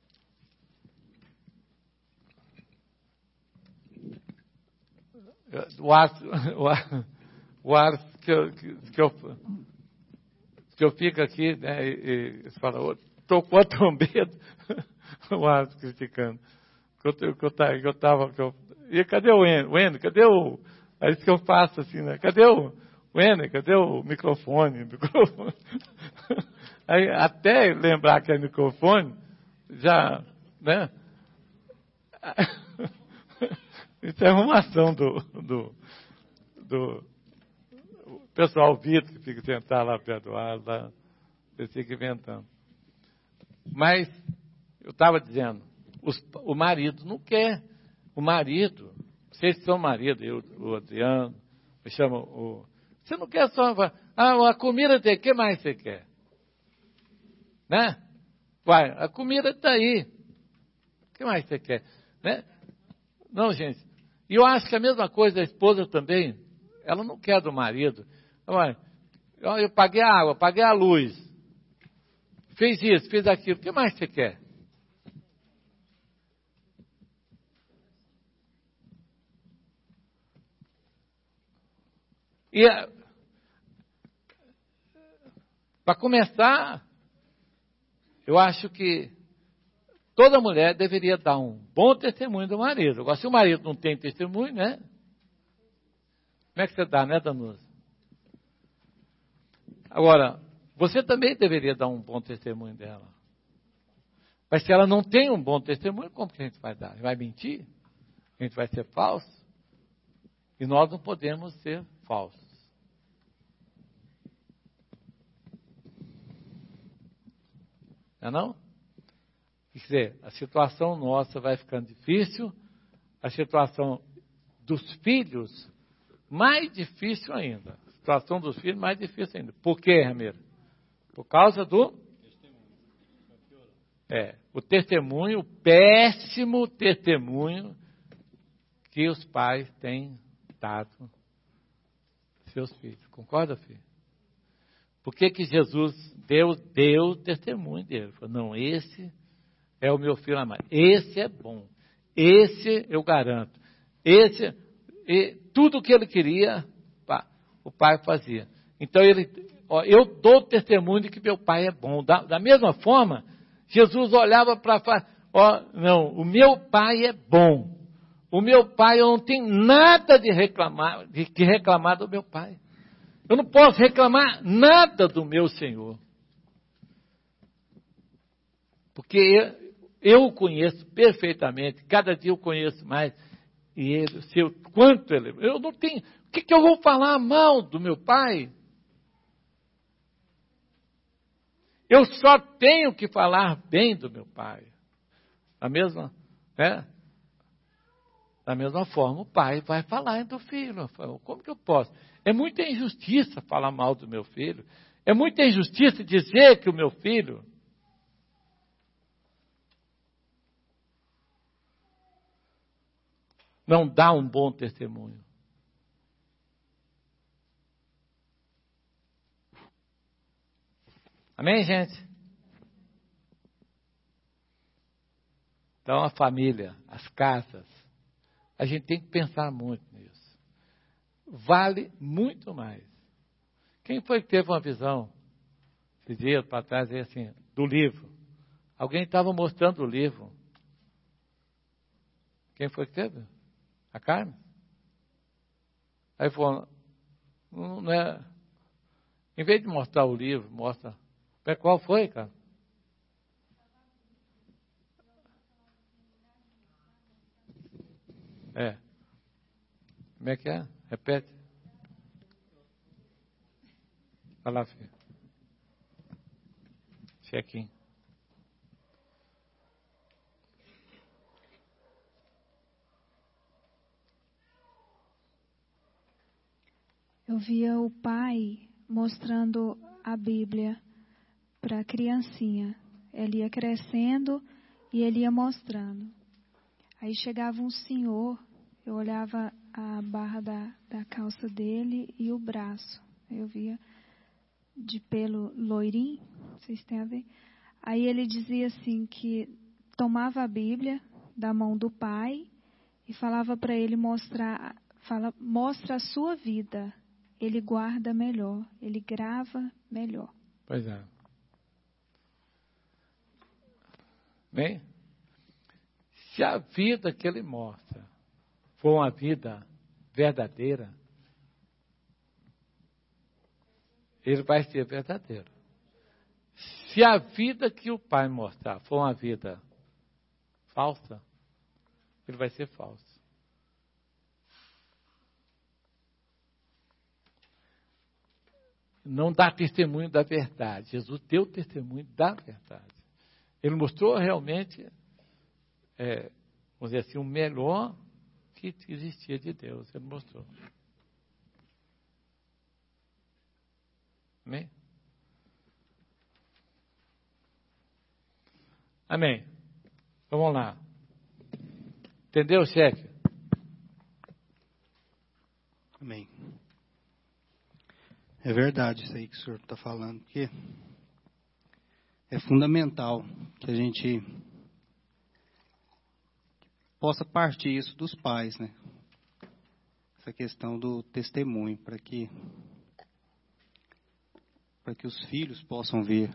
o ar, o ar, o ar que, eu, que, eu, que eu fico aqui, né, e, e fala, tocou a trombeta, o ar criticando. Que eu, que eu, que eu tava, que eu, e cadê o Eno? O Eno, cadê o... É isso que eu faço assim, né? Cadê o, o Eno? Cadê o microfone? O microfone? Aí, até lembrar que é microfone, já, né? Isso é arrumação do, do, do o pessoal Vitor, que fica sentado lá perto do ar, lá, eles ficam inventando. Mas, eu estava dizendo, os, o marido não quer. O marido, vocês são marido, eu, o Adriano, me chama o... Você não quer só... Ah, a comida tem, o que mais você quer? Né? Vai, a comida está aí. O que mais você quer? Né? Não, gente. E eu acho que a mesma coisa a esposa também, ela não quer do marido. Olha, eu paguei a água, paguei a luz. Fez isso, fez aquilo. O que mais você quer? E para começar, eu acho que toda mulher deveria dar um bom testemunho do marido. Agora, se o marido não tem testemunho, né? Como é que você dá, né, Danusa? Agora, você também deveria dar um bom testemunho dela. Mas se ela não tem um bom testemunho, como que a gente vai dar? Vai mentir? A gente vai ser falso? E nós não podemos ser falsos. Não é não? Quer dizer, a situação nossa vai ficando difícil, a situação dos filhos, mais difícil ainda. A situação dos filhos, mais difícil ainda. Por quê, Ramiro? Por causa do... É, o testemunho, o péssimo testemunho que os pais têm dado aos seus filhos. Concorda, filho? Por que que Jesus deu, deu testemunho dele? Falou, não, esse é o meu filho amado. Esse é bom. Esse eu garanto. Esse, e, tudo que ele queria, pá, o pai fazia. Então, ele, ó, eu dou testemunho de que meu pai é bom. Da, da mesma forma, Jesus olhava para falar, ó, não, o meu pai é bom. O meu pai, eu não tenho nada de reclamar, de que reclamar do meu pai. Eu não posso reclamar nada do meu Senhor. Porque eu, eu o conheço perfeitamente, cada dia eu conheço mais. E ele, se eu, quanto ele... Eu não tenho... O que, que eu vou falar mal do meu pai? Eu só tenho que falar bem do meu pai. Da mesma, né? Da mesma forma, o pai vai falar do filho. Como que eu posso? É muita injustiça falar mal do meu filho. É muita injustiça dizer que o meu filho não dá um bom testemunho. Amém, gente? Então, a família, as casas, a gente tem que pensar muito nisso. Vale muito mais. Quem foi que teve uma visão, esse dia para trás, assim, do livro? Alguém estava mostrando o livro. Quem foi que teve? A Carmen? Aí falou, não, não é... Em vez de mostrar o livro, mostra... Qual foi, cara? É. Como é que é? Repete. Vai lá, filho. Check-in. Eu via o pai mostrando a Bíblia para a criancinha. Ele ia crescendo e ele ia mostrando. Aí chegava um senhor, eu olhava a barra da, da calça dele e o braço. Eu via de pelo loirinho, vocês têm a ver? Aí ele dizia assim que tomava a Bíblia da mão do pai e falava para ele mostrar, fala, mostra a sua vida. Ele guarda melhor, ele grava melhor. Pois é. Bem, se a vida que ele mostra for uma vida verdadeira, ele vai ser verdadeiro. Se a vida que o pai mostrar for uma vida falsa, ele vai ser falso. Não dá testemunho da verdade. Jesus deu testemunho da verdade. Ele mostrou realmente, é, vamos dizer assim, o melhor que existia de Deus. Ele mostrou. Amém? Amém. Então, vamos lá. Entendeu, chefe? Amém. É verdade isso aí que o senhor está falando, porque é fundamental que a gente possa partir isso dos pais, né? Essa questão do testemunho, para que para que os filhos possam ver.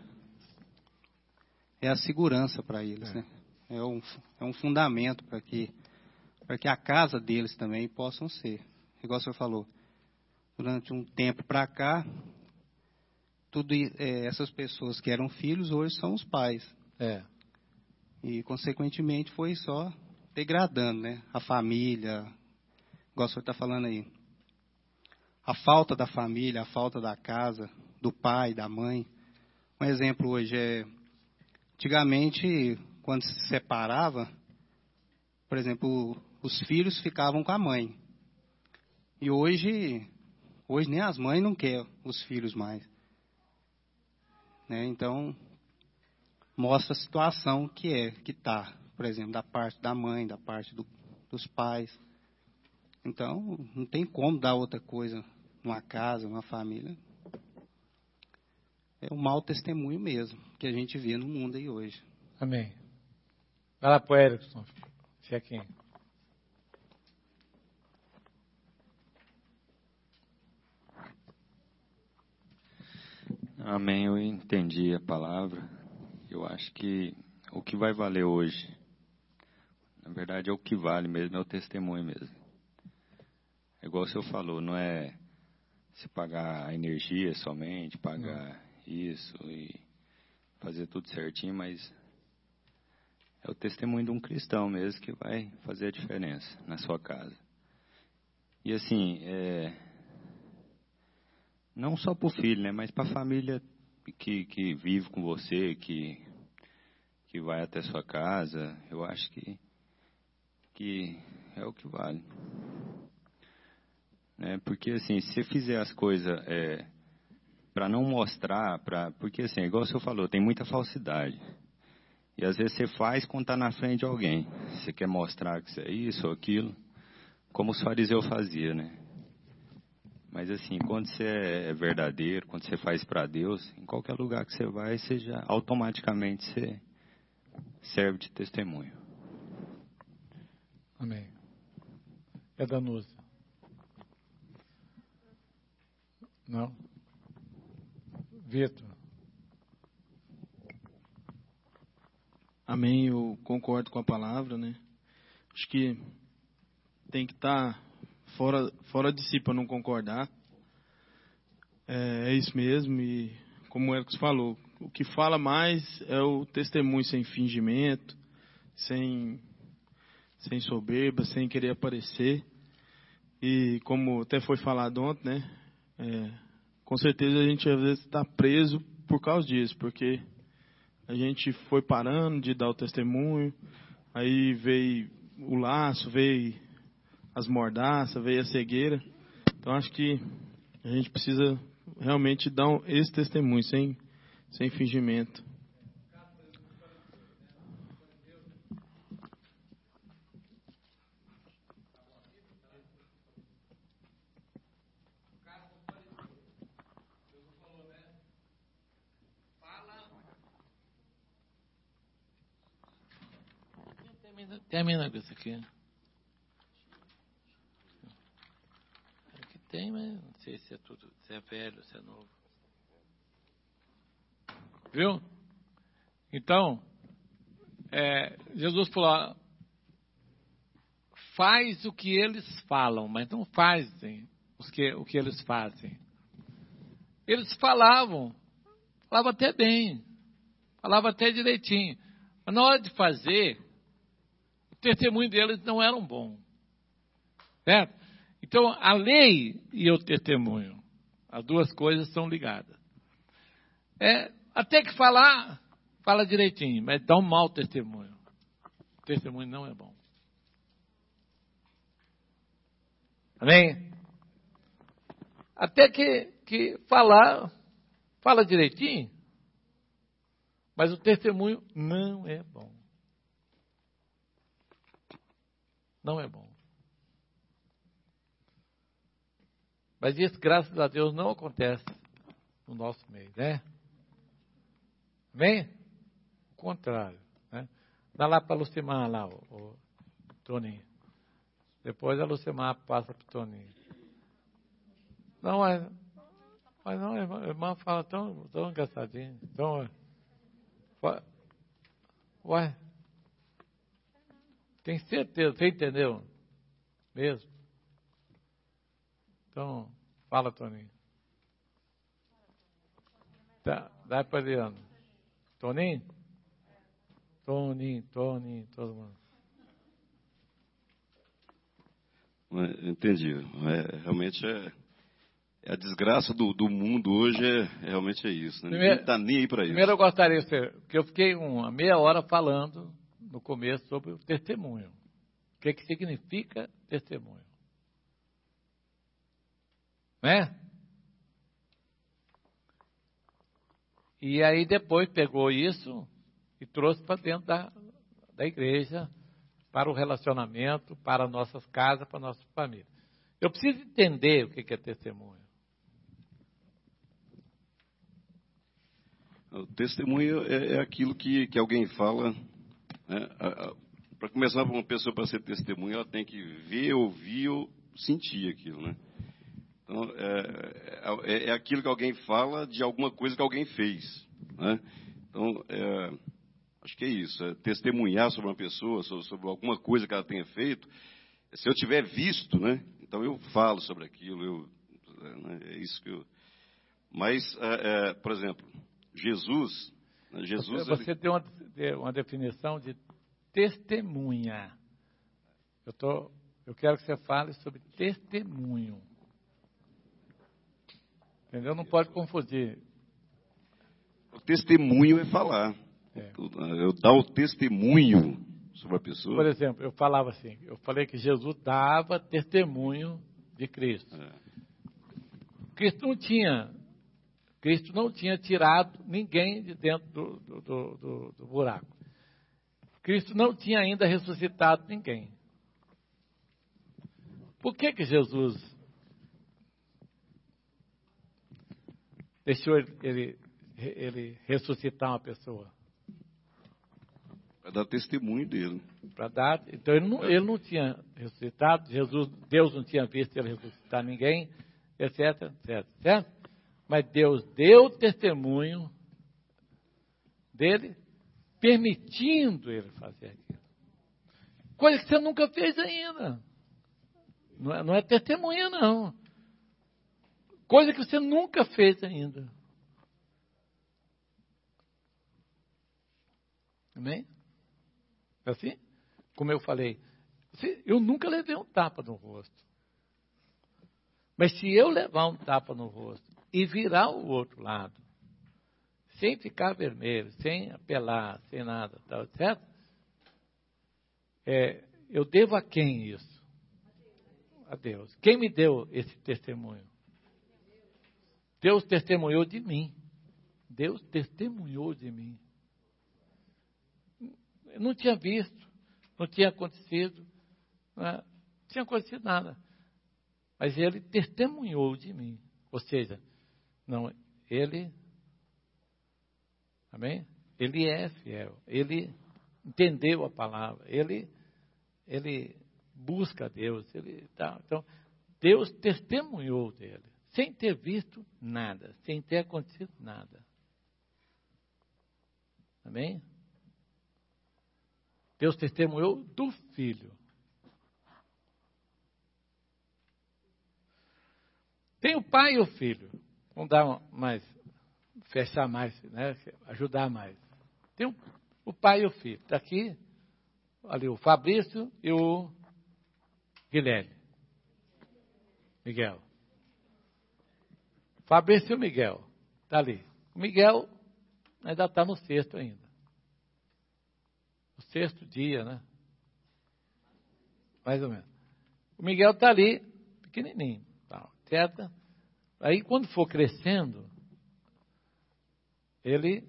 É a segurança para eles, né? É um, é um fundamento para que, para que a casa deles também possam ser. Igual o senhor falou, durante um tempo para cá, tudo, é, essas pessoas que eram filhos hoje são os pais. É. E, consequentemente, foi só degradando, né? A família, igual o senhor está falando aí. A falta da família, a falta da casa, do pai, da mãe. Um exemplo hoje é, antigamente, quando se separava, por exemplo, os filhos ficavam com a mãe. E hoje, hoje nem as mães não querem os filhos mais. Né? Então, mostra a situação que é, que está, por exemplo, da parte da mãe, da parte do, dos pais. Então, não tem como dar outra coisa numa casa, numa família. É um mau testemunho mesmo, que a gente vê no mundo aí hoje. Amém. Vai lá para o Erickson, chequinho. Amém, eu entendi a palavra. Eu acho que o que vai valer hoje, na verdade é o que vale mesmo, é o testemunho mesmo. É igual o senhor falou, não é se pagar a energia somente, pagar não. isso e fazer tudo certinho, mas é o testemunho de um cristão mesmo que vai fazer a diferença na sua casa. E assim, é, não só para o filho, né, mas para a família que, que vive com você, que, que vai até sua casa, eu acho que, que é o que vale. Né, porque assim, se você fizer as coisas é, para não mostrar, pra, porque assim, igual o senhor falou, tem muita falsidade. E às vezes você faz quando está na frente de alguém. Você quer mostrar que você é isso ou aquilo, como os fariseus faziam, né? Mas assim, quando você é verdadeiro, quando você faz para Deus, em qualquer lugar que você vai, você já automaticamente você serve de testemunho. Amém. É Danusa. Não? Vitor. Amém, eu concordo com a palavra, né? Acho que tem que estar fora, fora de si para não concordar. É, é isso mesmo, e como o Ericos falou, o que fala mais é o testemunho sem fingimento, sem, sem soberba, sem querer aparecer. E como até foi falado ontem, né? É, com certeza a gente às vezes está preso por causa disso, porque a gente foi parando de dar o testemunho, aí veio o laço, veio as mordaças, veio a cegueira. Então acho que a gente precisa realmente dar um, esse testemunho, sem, sem fingimento. Termina com isso aqui. Aqui tem, mas não sei se é tudo, se é velho, se é novo. Viu? Então, é, Jesus falou, faz o que eles falam, mas não fazem os que, o que eles fazem. Eles falavam, falavam até bem, falavam até direitinho, mas na hora de fazer, o testemunho deles não era um bom. Certo? Então, a lei e o testemunho, as duas coisas são ligadas. É, até que falar, fala direitinho, mas dá um mau testemunho. O testemunho não é bom. Amém? Até que, que falar, fala direitinho, mas o testemunho não é bom. Não é bom. Mas isso, graças a Deus, não acontece no nosso meio, né? Amém? O contrário, né? Dá lá para a Lucimar, lá, o, o Toninho. Depois a Lucimar passa para o Toninho. Não, mas, mas não, a irmã, a irmã fala tão, tão engraçadinho. Tão, ué, tem certeza, você entendeu? Mesmo? Então, fala, Toninho. Tá, dá para Adriano. Toninho? Toninho, Toninho, todo mundo. Entendi. É, realmente é, é a desgraça do, do mundo hoje, é, realmente é isso. Né? Ninguém está nem aí para isso. Primeiro eu gostaria de ser, porque eu fiquei uma meia hora falando no começo sobre o testemunho. O que, que significa testemunho? Né? E aí depois pegou isso e trouxe para dentro da, da igreja, para o relacionamento, para nossas casas, para nossas famílias. Eu preciso entender o que é testemunho. O testemunho é, é aquilo que, que alguém fala, né? Para começar, uma pessoa para ser testemunha, ela tem que ver, ouvir ou sentir aquilo, né? Então, é, é, é aquilo que alguém fala de alguma coisa que alguém fez, né? Então, é, acho que é isso, é testemunhar sobre uma pessoa, sobre, sobre alguma coisa que ela tenha feito. Se eu tiver visto, né, então eu falo sobre aquilo, eu, né, é isso que eu... Mas, é, é, por exemplo, Jesus... Jesus você você ele... deu uma, uma definição de testemunha. Eu, tô, eu quero que você fale sobre testemunho. Entendeu? Não pode confundir. O testemunho é falar. É. Eu dar o testemunho sobre a pessoa. Por exemplo, eu falava assim, eu falei que Jesus dava testemunho de Cristo. É. Cristo não tinha, Cristo não tinha tirado ninguém de dentro do, do, do, do, do buraco. Cristo não tinha ainda ressuscitado ninguém. Por que que Jesus deixou ele, ele, ele ressuscitar uma pessoa? Para dar testemunho dele. Para dar, então ele não, ele não tinha ressuscitado, Jesus, Deus não tinha visto ele ressuscitar ninguém, etc, etc, certo? Mas Deus deu testemunho dele, permitindo ele fazer aquilo. Coisa que você nunca fez ainda. Não é, não é testemunha, não. Coisa que você nunca fez ainda. Amém? É assim? Como eu falei, eu nunca levei um tapa no rosto. Mas se eu levar um tapa no rosto e virar o outro lado, sem ficar vermelho, sem apelar, sem nada, tá certo? É, eu devo a quem isso? A Deus. Quem me deu esse testemunho? Deus testemunhou de mim. Deus testemunhou de mim. Eu não tinha visto, não tinha acontecido, não, é, não tinha acontecido nada. Mas ele testemunhou de mim. Ou seja, não, ele, amém? Ele é fiel, ele entendeu a palavra, ele, ele busca a Deus, ele tá, então Deus testemunhou dele, sem ter visto nada, sem ter acontecido nada. Amém? Deus testemunhou do Filho. Tem o Pai e o Filho. Vamos dar mais, fechar mais, né? Ajudar mais. Tem o, o Pai e o Filho. Está aqui, ali o Fabrício e o Guilherme. Miguel. Fabrício e o Miguel. Está ali. O Miguel ainda está no sexto ainda. O sexto dia, né? Mais ou menos. O Miguel está ali, pequenininho, tá, certo? Aí, quando for crescendo, ele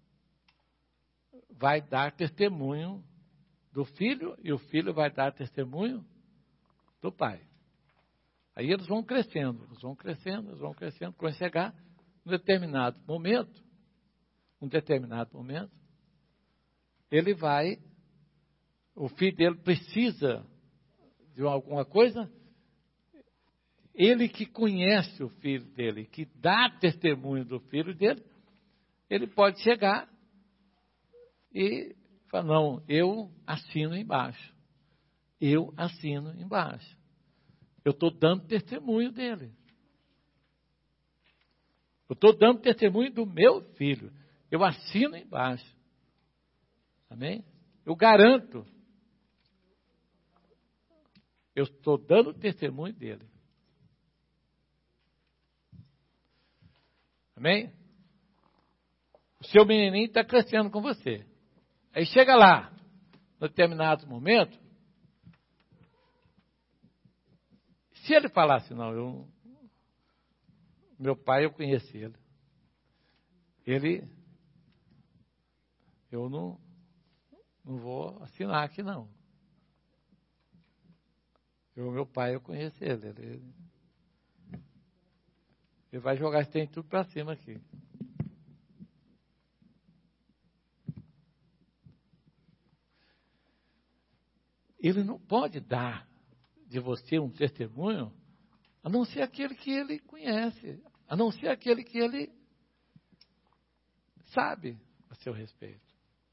vai dar testemunho do filho e o filho vai dar testemunho do pai. Aí eles vão crescendo, eles vão crescendo, eles vão crescendo, quando chegar um determinado momento, um determinado momento, ele vai, o filho dele precisa de alguma coisa, ele que conhece o filho dele, que dá testemunho do filho dele, ele pode chegar e falar, não, eu assino embaixo, eu assino embaixo, eu estou dando testemunho dele, eu estou dando testemunho do meu filho, eu assino embaixo. Amém? Eu garanto. Eu estou dando testemunho dele. Amém? O seu menininho está crescendo com você. Aí chega lá, no determinado momento, se ele falasse, não, eu, meu pai, eu conheci ele. Ele, eu não, não vou assinar aqui, não. Eu, meu pai, eu conheci ele. Ele, ele vai jogar esse trem tudo para cima aqui. Ele não pode dar de você um testemunho, a não ser aquele que ele conhece, a não ser aquele que ele sabe a seu respeito.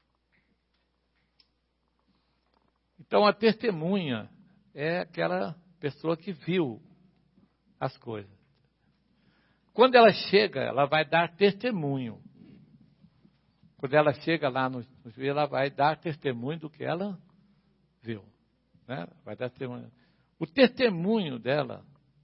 Então, a testemunha é aquela pessoa que viu as coisas. Quando ela chega, ela vai dar testemunho. Quando ela chega lá no juiz, ela vai dar testemunho do que ela viu. Né? Vai dar testemunho. O testemunho dela,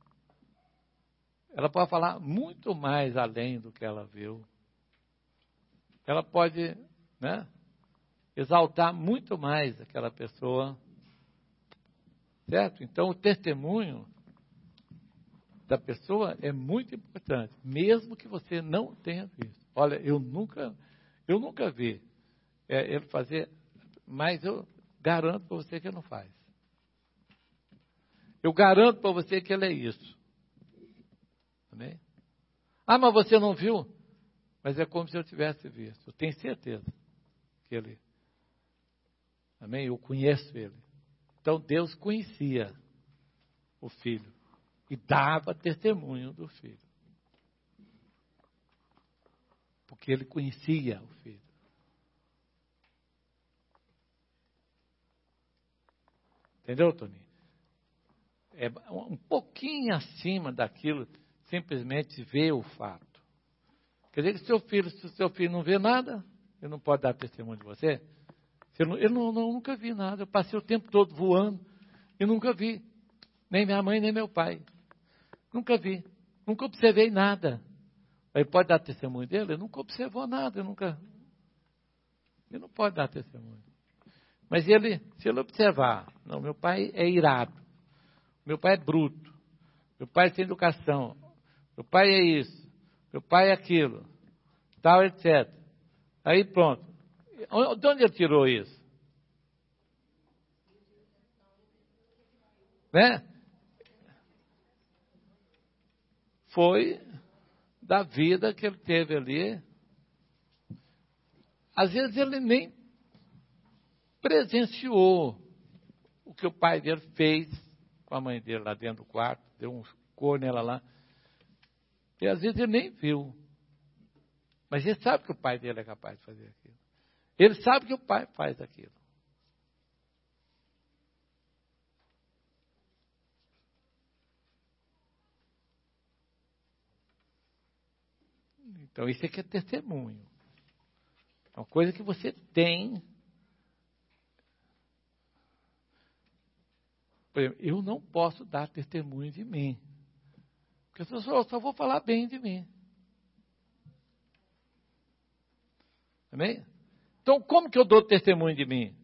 ela pode falar muito mais além do que ela viu. Ela pode, né, exaltar muito mais aquela pessoa. Certo? Então, o testemunho da pessoa é muito importante, mesmo que você não tenha visto. Olha, eu nunca, eu nunca vi é, ele fazer, mas eu garanto para você que ele não faz. Eu garanto para você que ele é isso. Amém? Ah, mas você não viu? Mas é como se eu tivesse visto. Eu tenho certeza que ele... Amém? Eu conheço ele. Então, Deus conhecia o filho e dava testemunho do filho. Porque ele conhecia o filho. Entendeu, Toninho? É um pouquinho acima daquilo, simplesmente ver o fato. Quer dizer que seu filho, se o seu filho não vê nada, ele não pode dar testemunho de você. Eu, não, eu não, não, nunca vi nada. Eu passei o tempo todo voando e nunca vi. Nem minha mãe, nem meu pai. Nunca vi. Nunca observei nada. Aí pode dar testemunho dele? Ele nunca observou nada. Eu nunca... Ele não pode dar testemunho. Mas ele, se ele observar, não, meu pai é irado. Meu pai é bruto. Meu pai é sem educação. Meu pai é isso. Meu pai é aquilo. Tal, etcétera. Aí pronto. De onde ele tirou isso? Né? Foi da vida que ele teve ali. Às vezes ele nem presenciou o que o pai dele fez com a mãe dele lá dentro do quarto, deu um cor nela lá. E às vezes ele nem viu. Mas ele sabe que o pai dele é capaz de fazer aquilo. Ele sabe que o pai faz aquilo. Então, isso aqui é testemunho. É uma coisa que você tem. Por exemplo, eu não posso dar testemunho de mim. Porque eu só, só vou falar bem de mim. Amém? Então, como que eu dou testemunho de mim?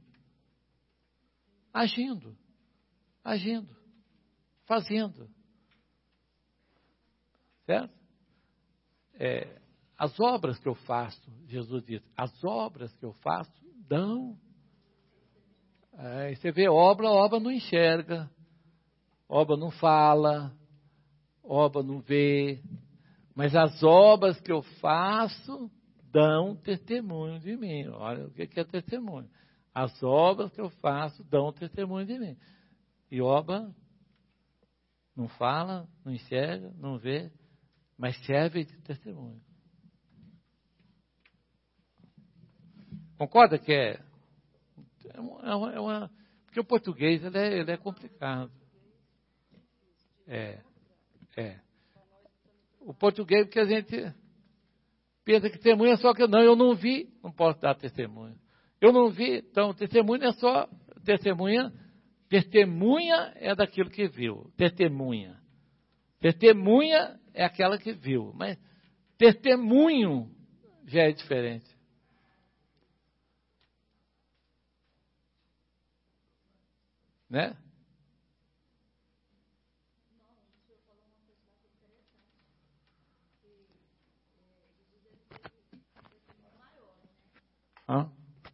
Agindo. Agindo. Fazendo. Certo? É, as obras que eu faço, Jesus diz, as obras que eu faço dão. É, você vê obra, obra não enxerga. Obra não fala. Obra não vê. Mas as obras que eu faço dão testemunho de mim. Olha o que é testemunho. As obras que eu faço dão testemunho de mim. E obra não fala, não enxerga, não vê, mas serve de testemunho. Concorda que é? É uma, é uma, porque o português ele é, ele é complicado. É, é. O português, porque a gente pensa que testemunho é só que não, eu não vi, não posso dar testemunho. Eu não vi, então testemunho é só testemunha Testemunha é daquilo que viu. Testemunha. Testemunha é aquela que viu. Mas testemunho já é diferente. Né? Hã?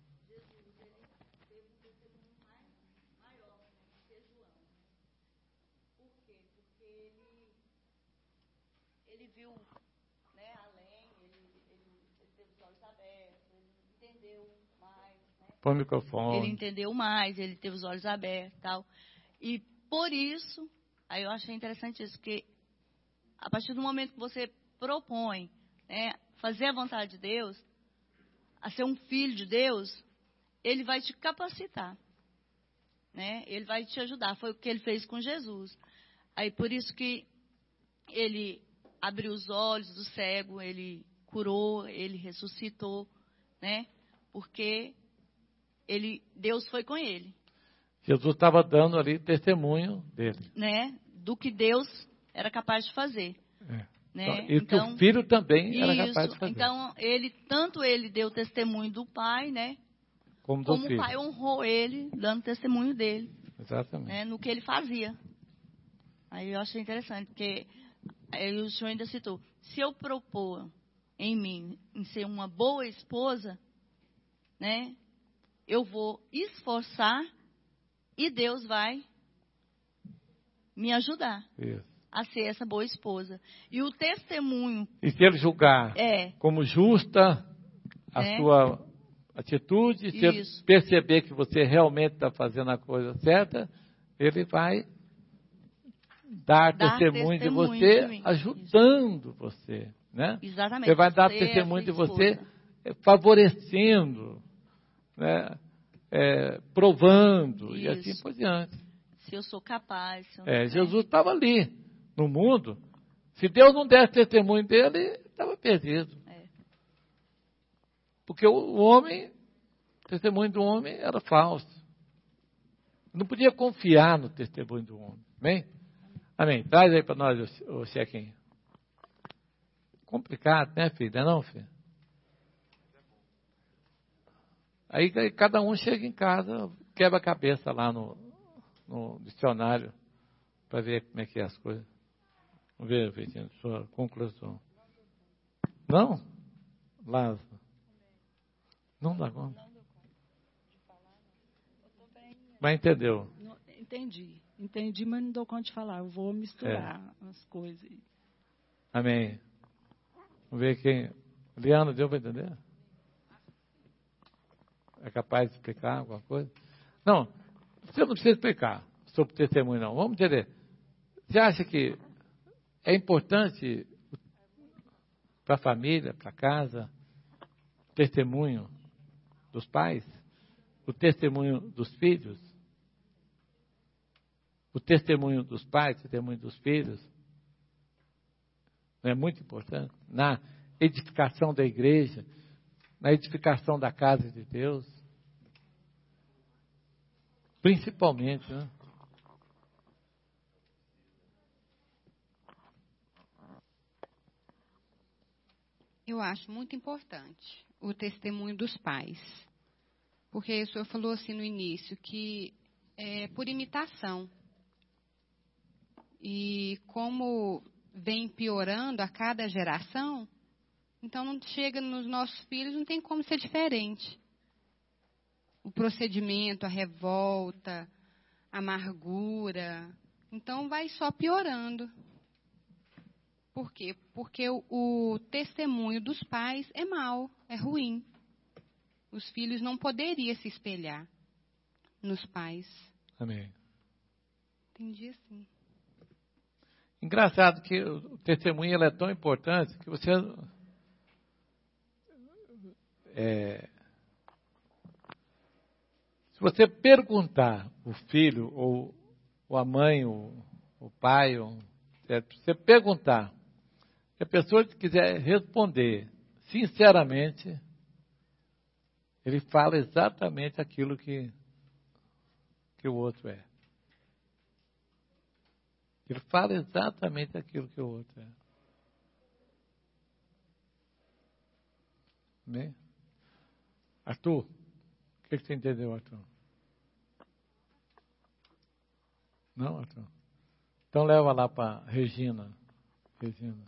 Põe o microfone. Ele entendeu mais, ele teve os olhos abertos e tal. E por isso, aí eu achei interessante isso, porque a partir do momento que você propõe, né, fazer a vontade de Deus, a ser um filho de Deus, ele vai te capacitar. Né? Ele vai te ajudar. Foi o que ele fez com Jesus. Aí por isso que ele abriu os olhos do cego, ele curou, ele ressuscitou, né? Porque ele, Deus foi com ele. Jesus estava dando ali testemunho dele. Né? Do que Deus era capaz de fazer. É. Né? E então, que o filho também isso, era capaz de fazer. Então, ele, tanto ele deu testemunho do pai, né? Como, do como filho. o pai honrou ele, dando testemunho dele. Exatamente. Né? No que ele fazia. Aí eu achei interessante, porque aí o senhor ainda citou, se eu propor em mim em ser uma boa esposa, né? Eu vou esforçar e Deus vai me ajudar. Isso. A ser essa boa esposa. E o testemunho... E se ele julgar é, como justa a né? sua atitude, se ele Isso. perceber que você realmente está fazendo a coisa certa, ele vai dar, dar testemunho, testemunho de você, de ajudando Isso. você. Né? Exatamente. Ele vai dar testemunho de você, favorecendo, né? É, provando, Isso. e assim por diante. Se eu sou capaz. Se eu não é, Jesus estava ali, no mundo. Se Deus não desse testemunho dele, estava perdido. É. Porque o, o homem, o testemunho do homem era falso. Não podia confiar no testemunho do homem. Amém? Amém. Traz aí para nós o, o chequinho. Complicado, né, filho? Não é não, filho? Aí, aí cada um chega em casa, quebra a cabeça lá no, no dicionário para ver como é que é as coisas. Vamos ver, Vitinho, sua conclusão. Não? Lázaro. Não dá conta. Mas entendeu? Entendi. Entendi, mas não dou conta de falar. Eu vou misturar é. as coisas. Amém. Vamos ver quem... Liana, deu para entender? É capaz de explicar alguma coisa? Não, você não precisa explicar sobre testemunho, não. Vamos entender. Você acha que é importante para a família, para a casa, o testemunho dos pais? O testemunho dos filhos? O testemunho dos pais, o testemunho dos filhos? Não é muito importante? Na edificação da igreja, na edificação da casa de Deus. Principalmente, né? Eu acho muito importante o testemunho dos pais. Porque o senhor falou assim no início, que é por imitação. E como vem piorando a cada geração, então não chega nos nossos filhos, não tem como ser diferente. O procedimento, a revolta, a amargura, então vai só piorando. Por quê? Porque o, o testemunho dos pais é mau, é ruim. Os filhos não poderiam se espelhar nos pais. Amém. Entendi assim. Engraçado que o testemunho ele é tão importante que você... É, se você perguntar o filho, ou, ou a mãe, ou o pai, ou, certo? Se você perguntar, se a pessoa quiser responder sinceramente, ele fala exatamente aquilo que, que o outro é. Ele fala exatamente aquilo que o outro é. Amém? Arthur, o que, que você entendeu, Arthur? Não, Arthur? Então leva lá para Regina. Regina.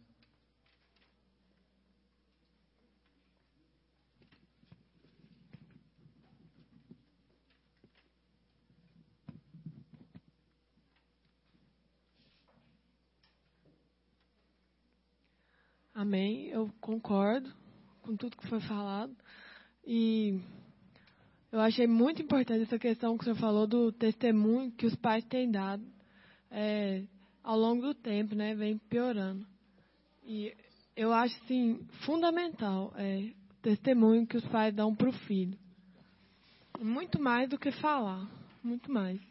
Amém. Eu concordo com tudo que foi falado. E eu achei muito importante essa questão que o senhor falou do testemunho que os pais têm dado é, ao longo do tempo, né? Vem piorando. E eu acho, assim, fundamental é, o testemunho que os pais dão para o filho. Muito mais do que falar. Muito mais.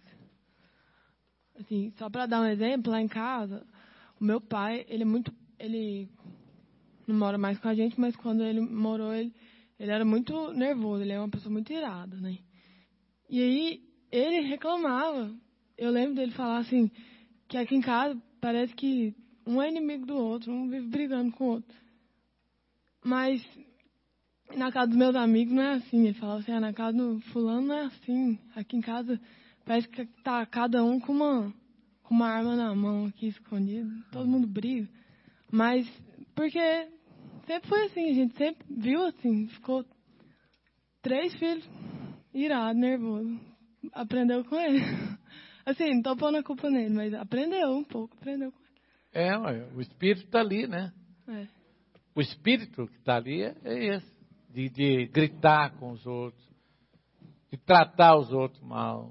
Assim, só para dar um exemplo, lá em casa, o meu pai, ele é muito... Ele não mora mais com a gente, mas quando ele morou, ele, ele era muito nervoso, ele é uma pessoa muito irada, né? E aí, ele reclamava. Eu lembro dele falar assim, que aqui em casa parece que um é inimigo do outro, um vive brigando com o outro. Mas na casa dos meus amigos não é assim. Ele falava assim, ah, na casa do fulano não é assim. Aqui em casa parece que tá cada um com uma, com uma arma na mão aqui escondida. Todo mundo briga. Mas porque sempre foi assim, a gente sempre viu assim, ficou três filhos irado, nervoso. Aprendeu com ele. Assim, não tô pondo a culpa nele, mas aprendeu um pouco, aprendeu com ele. É, o espírito está ali, né? É. O espírito que está ali é esse, de, de gritar com os outros, de tratar os outros mal.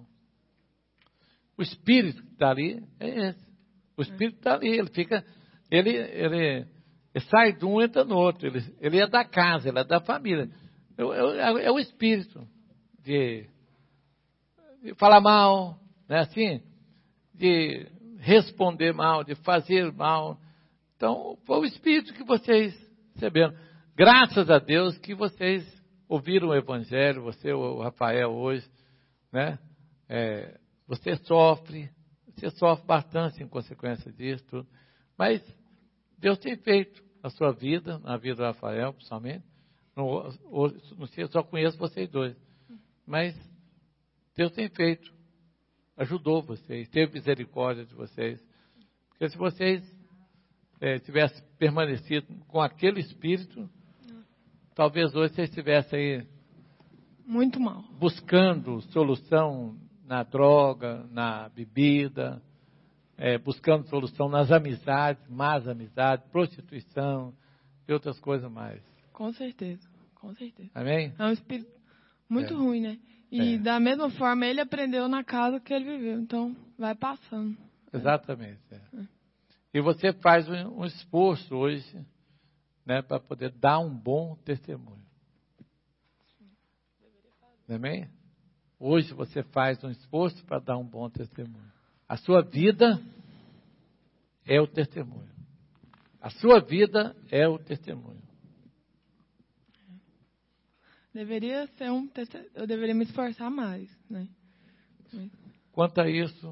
O espírito que está ali é esse. O espírito está ali, ele fica, ele, ele, ele sai de um e entra no outro, ele, ele é da casa, ele é da família. É, é, é o espírito de, de falar mal, né, assim, de responder mal, de fazer mal. Então, foi o espírito que vocês receberam. Graças a Deus que vocês ouviram o Evangelho, você, o Rafael, hoje, né? É, você sofre, você sofre bastante em consequência disso, tudo. Mas Deus tem feito na sua vida, na vida do Rafael, principalmente. Não, não sei, eu só conheço vocês dois. Mas Deus tem feito. Ajudou vocês, teve misericórdia de vocês. Porque se vocês é, tivessem permanecido com aquele espírito, talvez hoje vocês estivessem aí muito mal, buscando solução na droga, na bebida, é, buscando solução nas amizades, más amizades, prostituição e outras coisas mais. Com certeza, com certeza. Amém? É um espírito muito é. ruim, né? E É. da mesma forma ele aprendeu na casa que ele viveu, então vai passando. Exatamente. É. É. E você faz um, um esforço hoje, né, para poder dar um bom testemunho. Amém? Hoje você faz um esforço para dar um bom testemunho. A sua vida é o testemunho. A sua vida é o testemunho. Deveria ser um eu deveria me esforçar mais, né? Quanto a isso,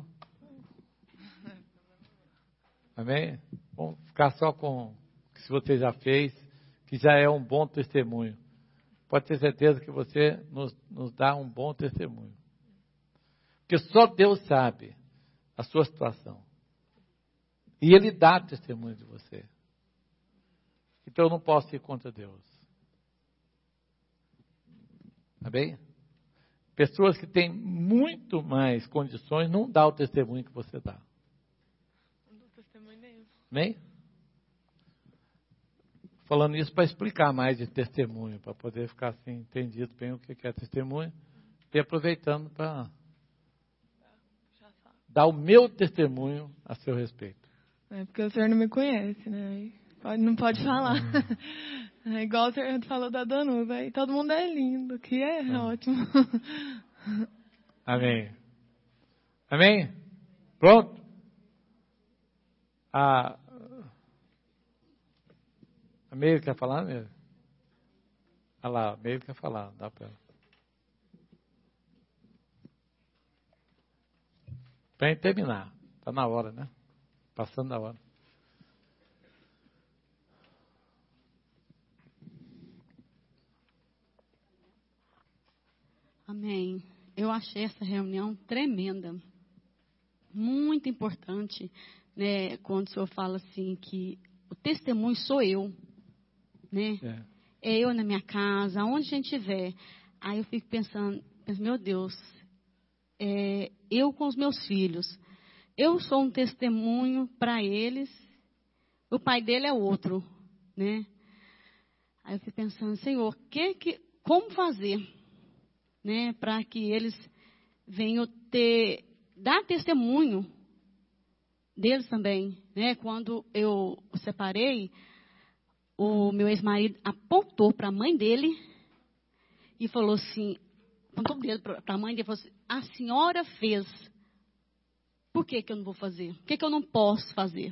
amém? Vamos ficar só com o que você já fez, que já é um bom testemunho. Pode ter certeza que você nos, nos dá um bom testemunho. Porque só Deus sabe a sua situação. E Ele dá testemunho de você. Então eu não posso ir contra Deus. Amém? Pessoas que têm muito mais condições não dão o testemunho que você dá. Não dou testemunho nenhum. Amém? Falando isso para explicar mais de testemunho, para poder ficar assim, entendido bem o que é testemunho, e aproveitando para dar o meu testemunho a seu respeito. É porque o senhor não me conhece, né? Pode, não pode falar. É igual o senhor falou da Danusa, aí todo mundo é lindo, que é ah. ótimo. Amém. Amém? Pronto? A, a Meire quer falar, Meire? Olha lá, a Meire quer falar, dá para ela. Para terminar, está na hora, né? Passando da hora. Amém. Eu achei essa reunião tremenda. Muito importante, né? Quando o senhor fala assim que o testemunho sou eu, né? É, é eu na minha casa, aonde a gente estiver. Aí eu fico pensando, meu Deus, é, eu com os meus filhos, eu sou um testemunho para eles, o pai dele é outro, né? Aí eu fico pensando, Senhor, que, que, como fazer, né, para que eles venham ter, dar testemunho deles também, né? Quando eu separei, o meu ex-marido apontou para a mãe dele e falou assim, apontou o dedo para a mãe dele e falou assim, a senhora fez, por que que eu não vou fazer? Por que que eu não posso fazer?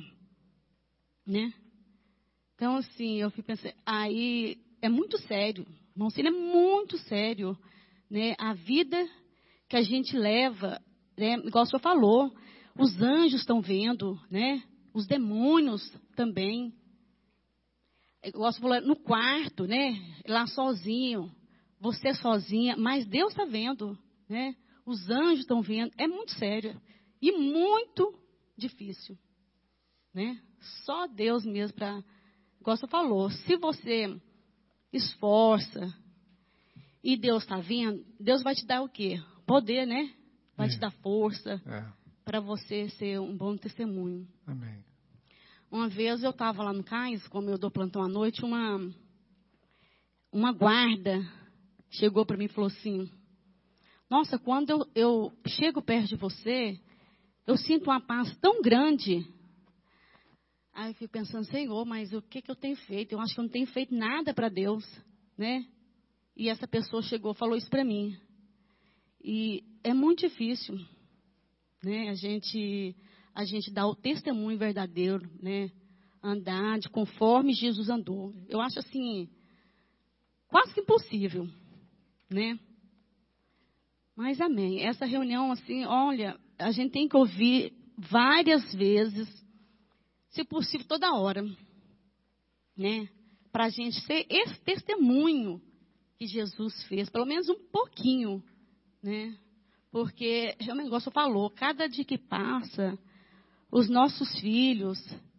Né? Então, assim, eu fico pensando, aí é muito sério, irmão, é muito sério, né? A vida que a gente leva, né? Igual o senhor falou, os anjos estão vendo, né? Os demônios também. Igual o senhor falou, no quarto, né? Lá sozinho, você sozinha, mas Deus está vendo, né? Os anjos estão vendo, é muito sério e muito difícil, né? Só Deus mesmo para, igual o senhor falou, se você esforça e Deus está vendo, Deus vai te dar o quê? Poder, né? Vai é. te dar força é. para você ser um bom testemunho. Amém. Uma vez eu estava lá no cais, como eu dou plantão à noite, uma, uma guarda chegou para mim e falou assim, nossa, quando eu, eu chego perto de você, eu sinto uma paz tão grande. Aí eu fico pensando, Senhor, mas o que, que eu tenho feito? Eu acho que eu não tenho feito nada para Deus, né? E essa pessoa chegou e falou isso para mim. E é muito difícil, né? A gente, a gente dá o testemunho verdadeiro, né? Andar de conforme Jesus andou. Eu acho assim, quase que impossível, né? Mas amém. Essa reunião, assim, olha, a gente tem que ouvir várias vezes, se possível toda hora, né? Para a gente ser esse testemunho que Jesus fez, pelo menos um pouquinho, né? Porque, o negócio falou, cada dia que passa, os nossos filhos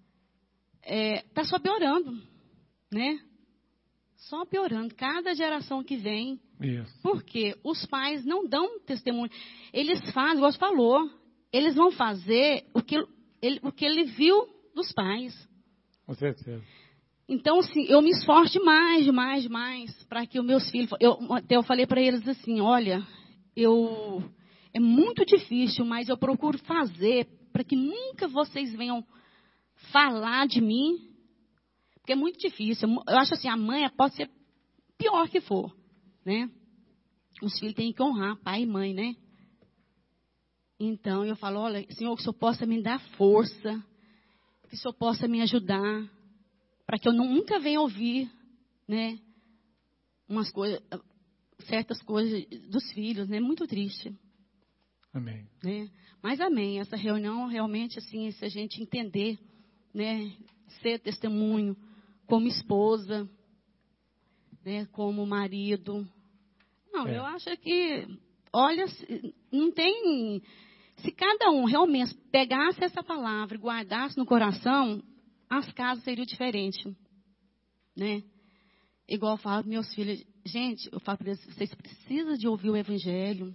é, tá só piorando, né? Só piorando, cada geração que vem. Isso. Porque os pais não dão testemunho. Eles fazem, igual você falou, eles vão fazer o que ele, o que ele viu dos pais. Com certeza. Então, assim, eu me esforço demais, demais, demais, para que os meus filhos... Eu, até eu falei para eles assim, olha, eu, é muito difícil, mas eu procuro fazer para que nunca vocês venham falar de mim, porque é muito difícil. Eu acho assim, a mãe pode ser pior que for, né? Os filhos têm que honrar pai e mãe, né? Então, eu falo, olha, Senhor, que o Senhor possa me dar força, que o Senhor possa me ajudar, para que eu nunca venha ouvir, né, umas coisas, certas coisas dos filhos, né, muito triste. Amém. Né? Mas amém, essa reunião realmente, assim, se a gente entender, né, ser testemunho como esposa, né, como marido. Não, é. eu acho que, olha, não tem, se cada um realmente pegasse essa palavra e guardasse no coração, as casas seriam diferentes, né? Igual eu falo para meus filhos, gente, eu falo para eles, vocês precisam de ouvir o evangelho.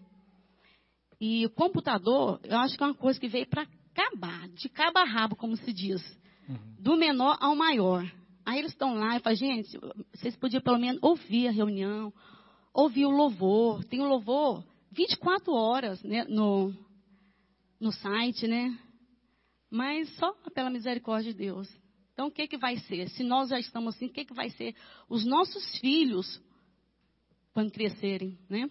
E o computador, eu acho que é uma coisa que veio para acabar, de cabo a rabo, como se diz, uhum. do menor ao maior. Aí eles estão lá e falam, gente, vocês podiam pelo menos ouvir a reunião, ouvir o louvor. Tem o louvor vinte e quatro horas, né, no, no site, né? Mas só pela misericórdia de Deus. Então, o que, que vai ser? Se nós já estamos assim, o que, que vai ser os nossos filhos quando crescerem, né?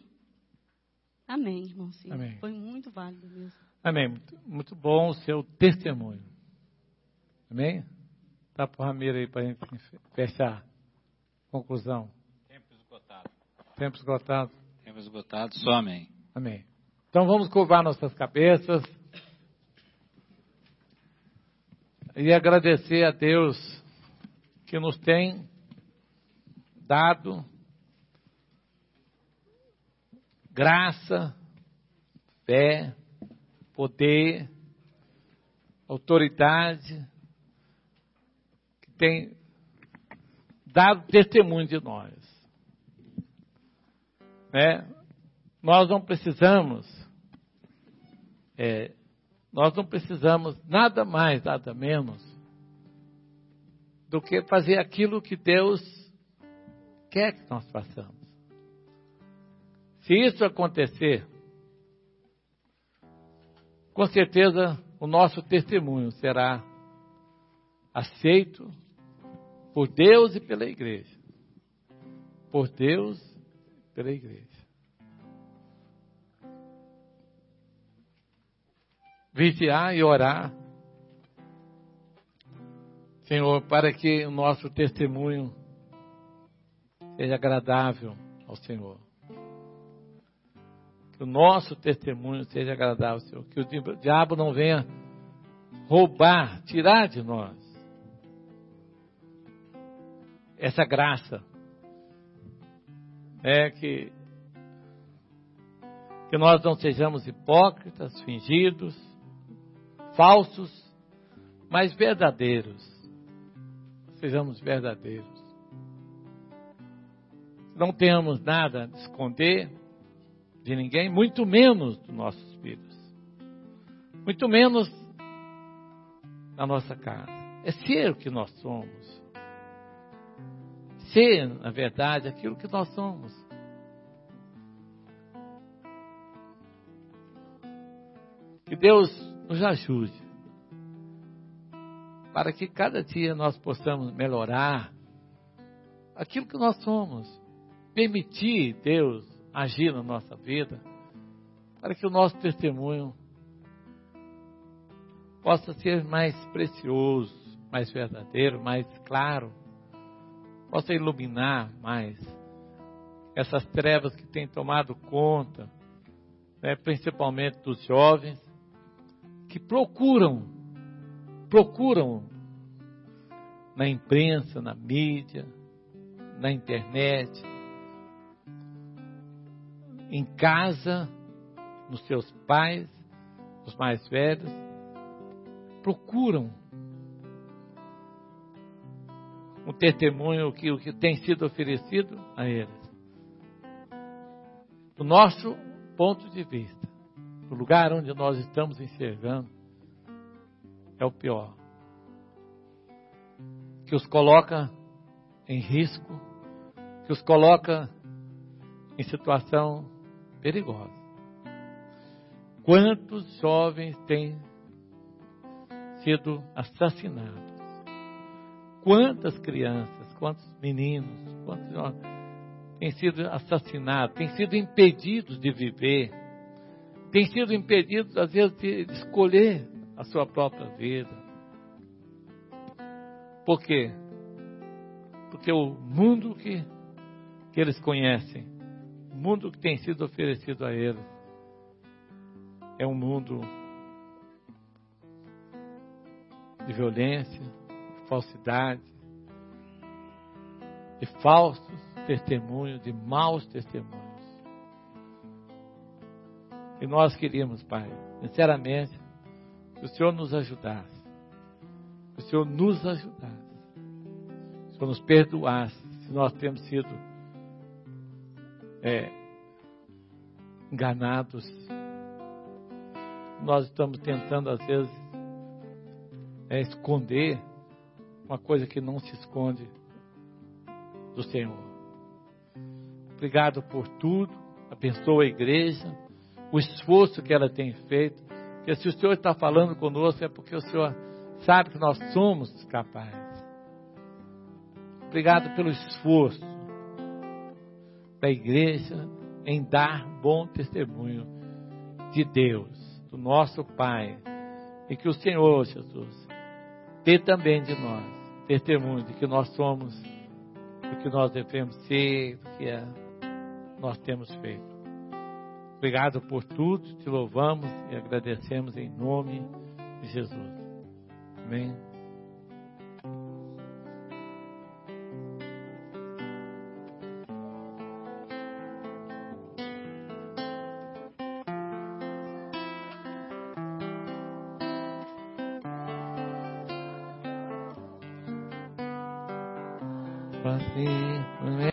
Amém, irmão. Sim. Amém. Foi muito válido mesmo. Amém. Muito, muito bom o seu testemunho. Amém? Tá para o Ramiro aí para a gente fechar. Conclusão. Tempo esgotado. Tempo esgotado. Tempo esgotado, só amém. Amém. Então, vamos curvar nossas cabeças. e agradecer a Deus que nos tem dado graça, fé, poder, autoridade, que tem dado testemunho de nós. Né? Nós não precisamos, é, nós não precisamos nada mais, nada menos, do que fazer aquilo que Deus quer que nós façamos. Se isso acontecer, com certeza o nosso testemunho será aceito por Deus e pela igreja. Por Deus e pela igreja. Vigiar e orar, Senhor, para que o nosso testemunho seja agradável ao Senhor. Que o nosso testemunho seja agradável ao Senhor. Que o diabo não venha roubar, tirar de nós essa graça. É que, que nós não sejamos hipócritas, fingidos, falsos, mas verdadeiros. Sejamos verdadeiros. Não tenhamos nada a esconder de ninguém, muito menos dos nossos filhos. Muito menos na nossa casa. É ser o que nós somos. Ser, na verdade, aquilo que nós somos. Que Deus nos ajude para que cada dia nós possamos melhorar aquilo que nós somos. Permitir Deus agir na nossa vida, para que o nosso testemunho possa ser mais precioso, mais verdadeiro, mais claro, possa iluminar mais essas trevas que têm tomado conta, né, principalmente dos jovens, que procuram, procuram na imprensa, na mídia, na internet, em casa, nos seus pais, os mais velhos, procuram um testemunho que o que tem sido oferecido a eles. Do nosso ponto de vista, o lugar onde nós estamos enxergando é o pior. Que os coloca em risco, que os coloca em situação perigosa. Quantos jovens têm sido assassinados? Quantas crianças, quantos meninos, quantos jovens têm sido assassinados, têm sido impedidos de viver, têm sido impedidos, às vezes, de escolher a sua própria vida. Por quê? Porque o mundo que, que eles conhecem, o mundo que tem sido oferecido a eles, é um mundo de violência, de falsidade, de falsos testemunhos, de maus testemunhos. E nós queríamos, Pai, sinceramente, que o Senhor nos ajudasse, que o Senhor nos ajudasse, que o Senhor nos perdoasse, se nós temos sido é, enganados. Nós estamos tentando, às vezes, é, esconder uma coisa que não se esconde do Senhor. Obrigado por tudo. Abençoa a igreja, o esforço que ela tem feito. Porque se o Senhor está falando conosco, é porque o Senhor sabe que nós somos capazes. Obrigado pelo esforço da igreja em dar bom testemunho de Deus, do nosso Pai. E que o Senhor, Jesus, dê também de nós testemunho de que nós somos, do que nós devemos ser, do que é, nós temos feito. Obrigado por tudo, te louvamos e agradecemos em nome de Jesus. Amém. para ti.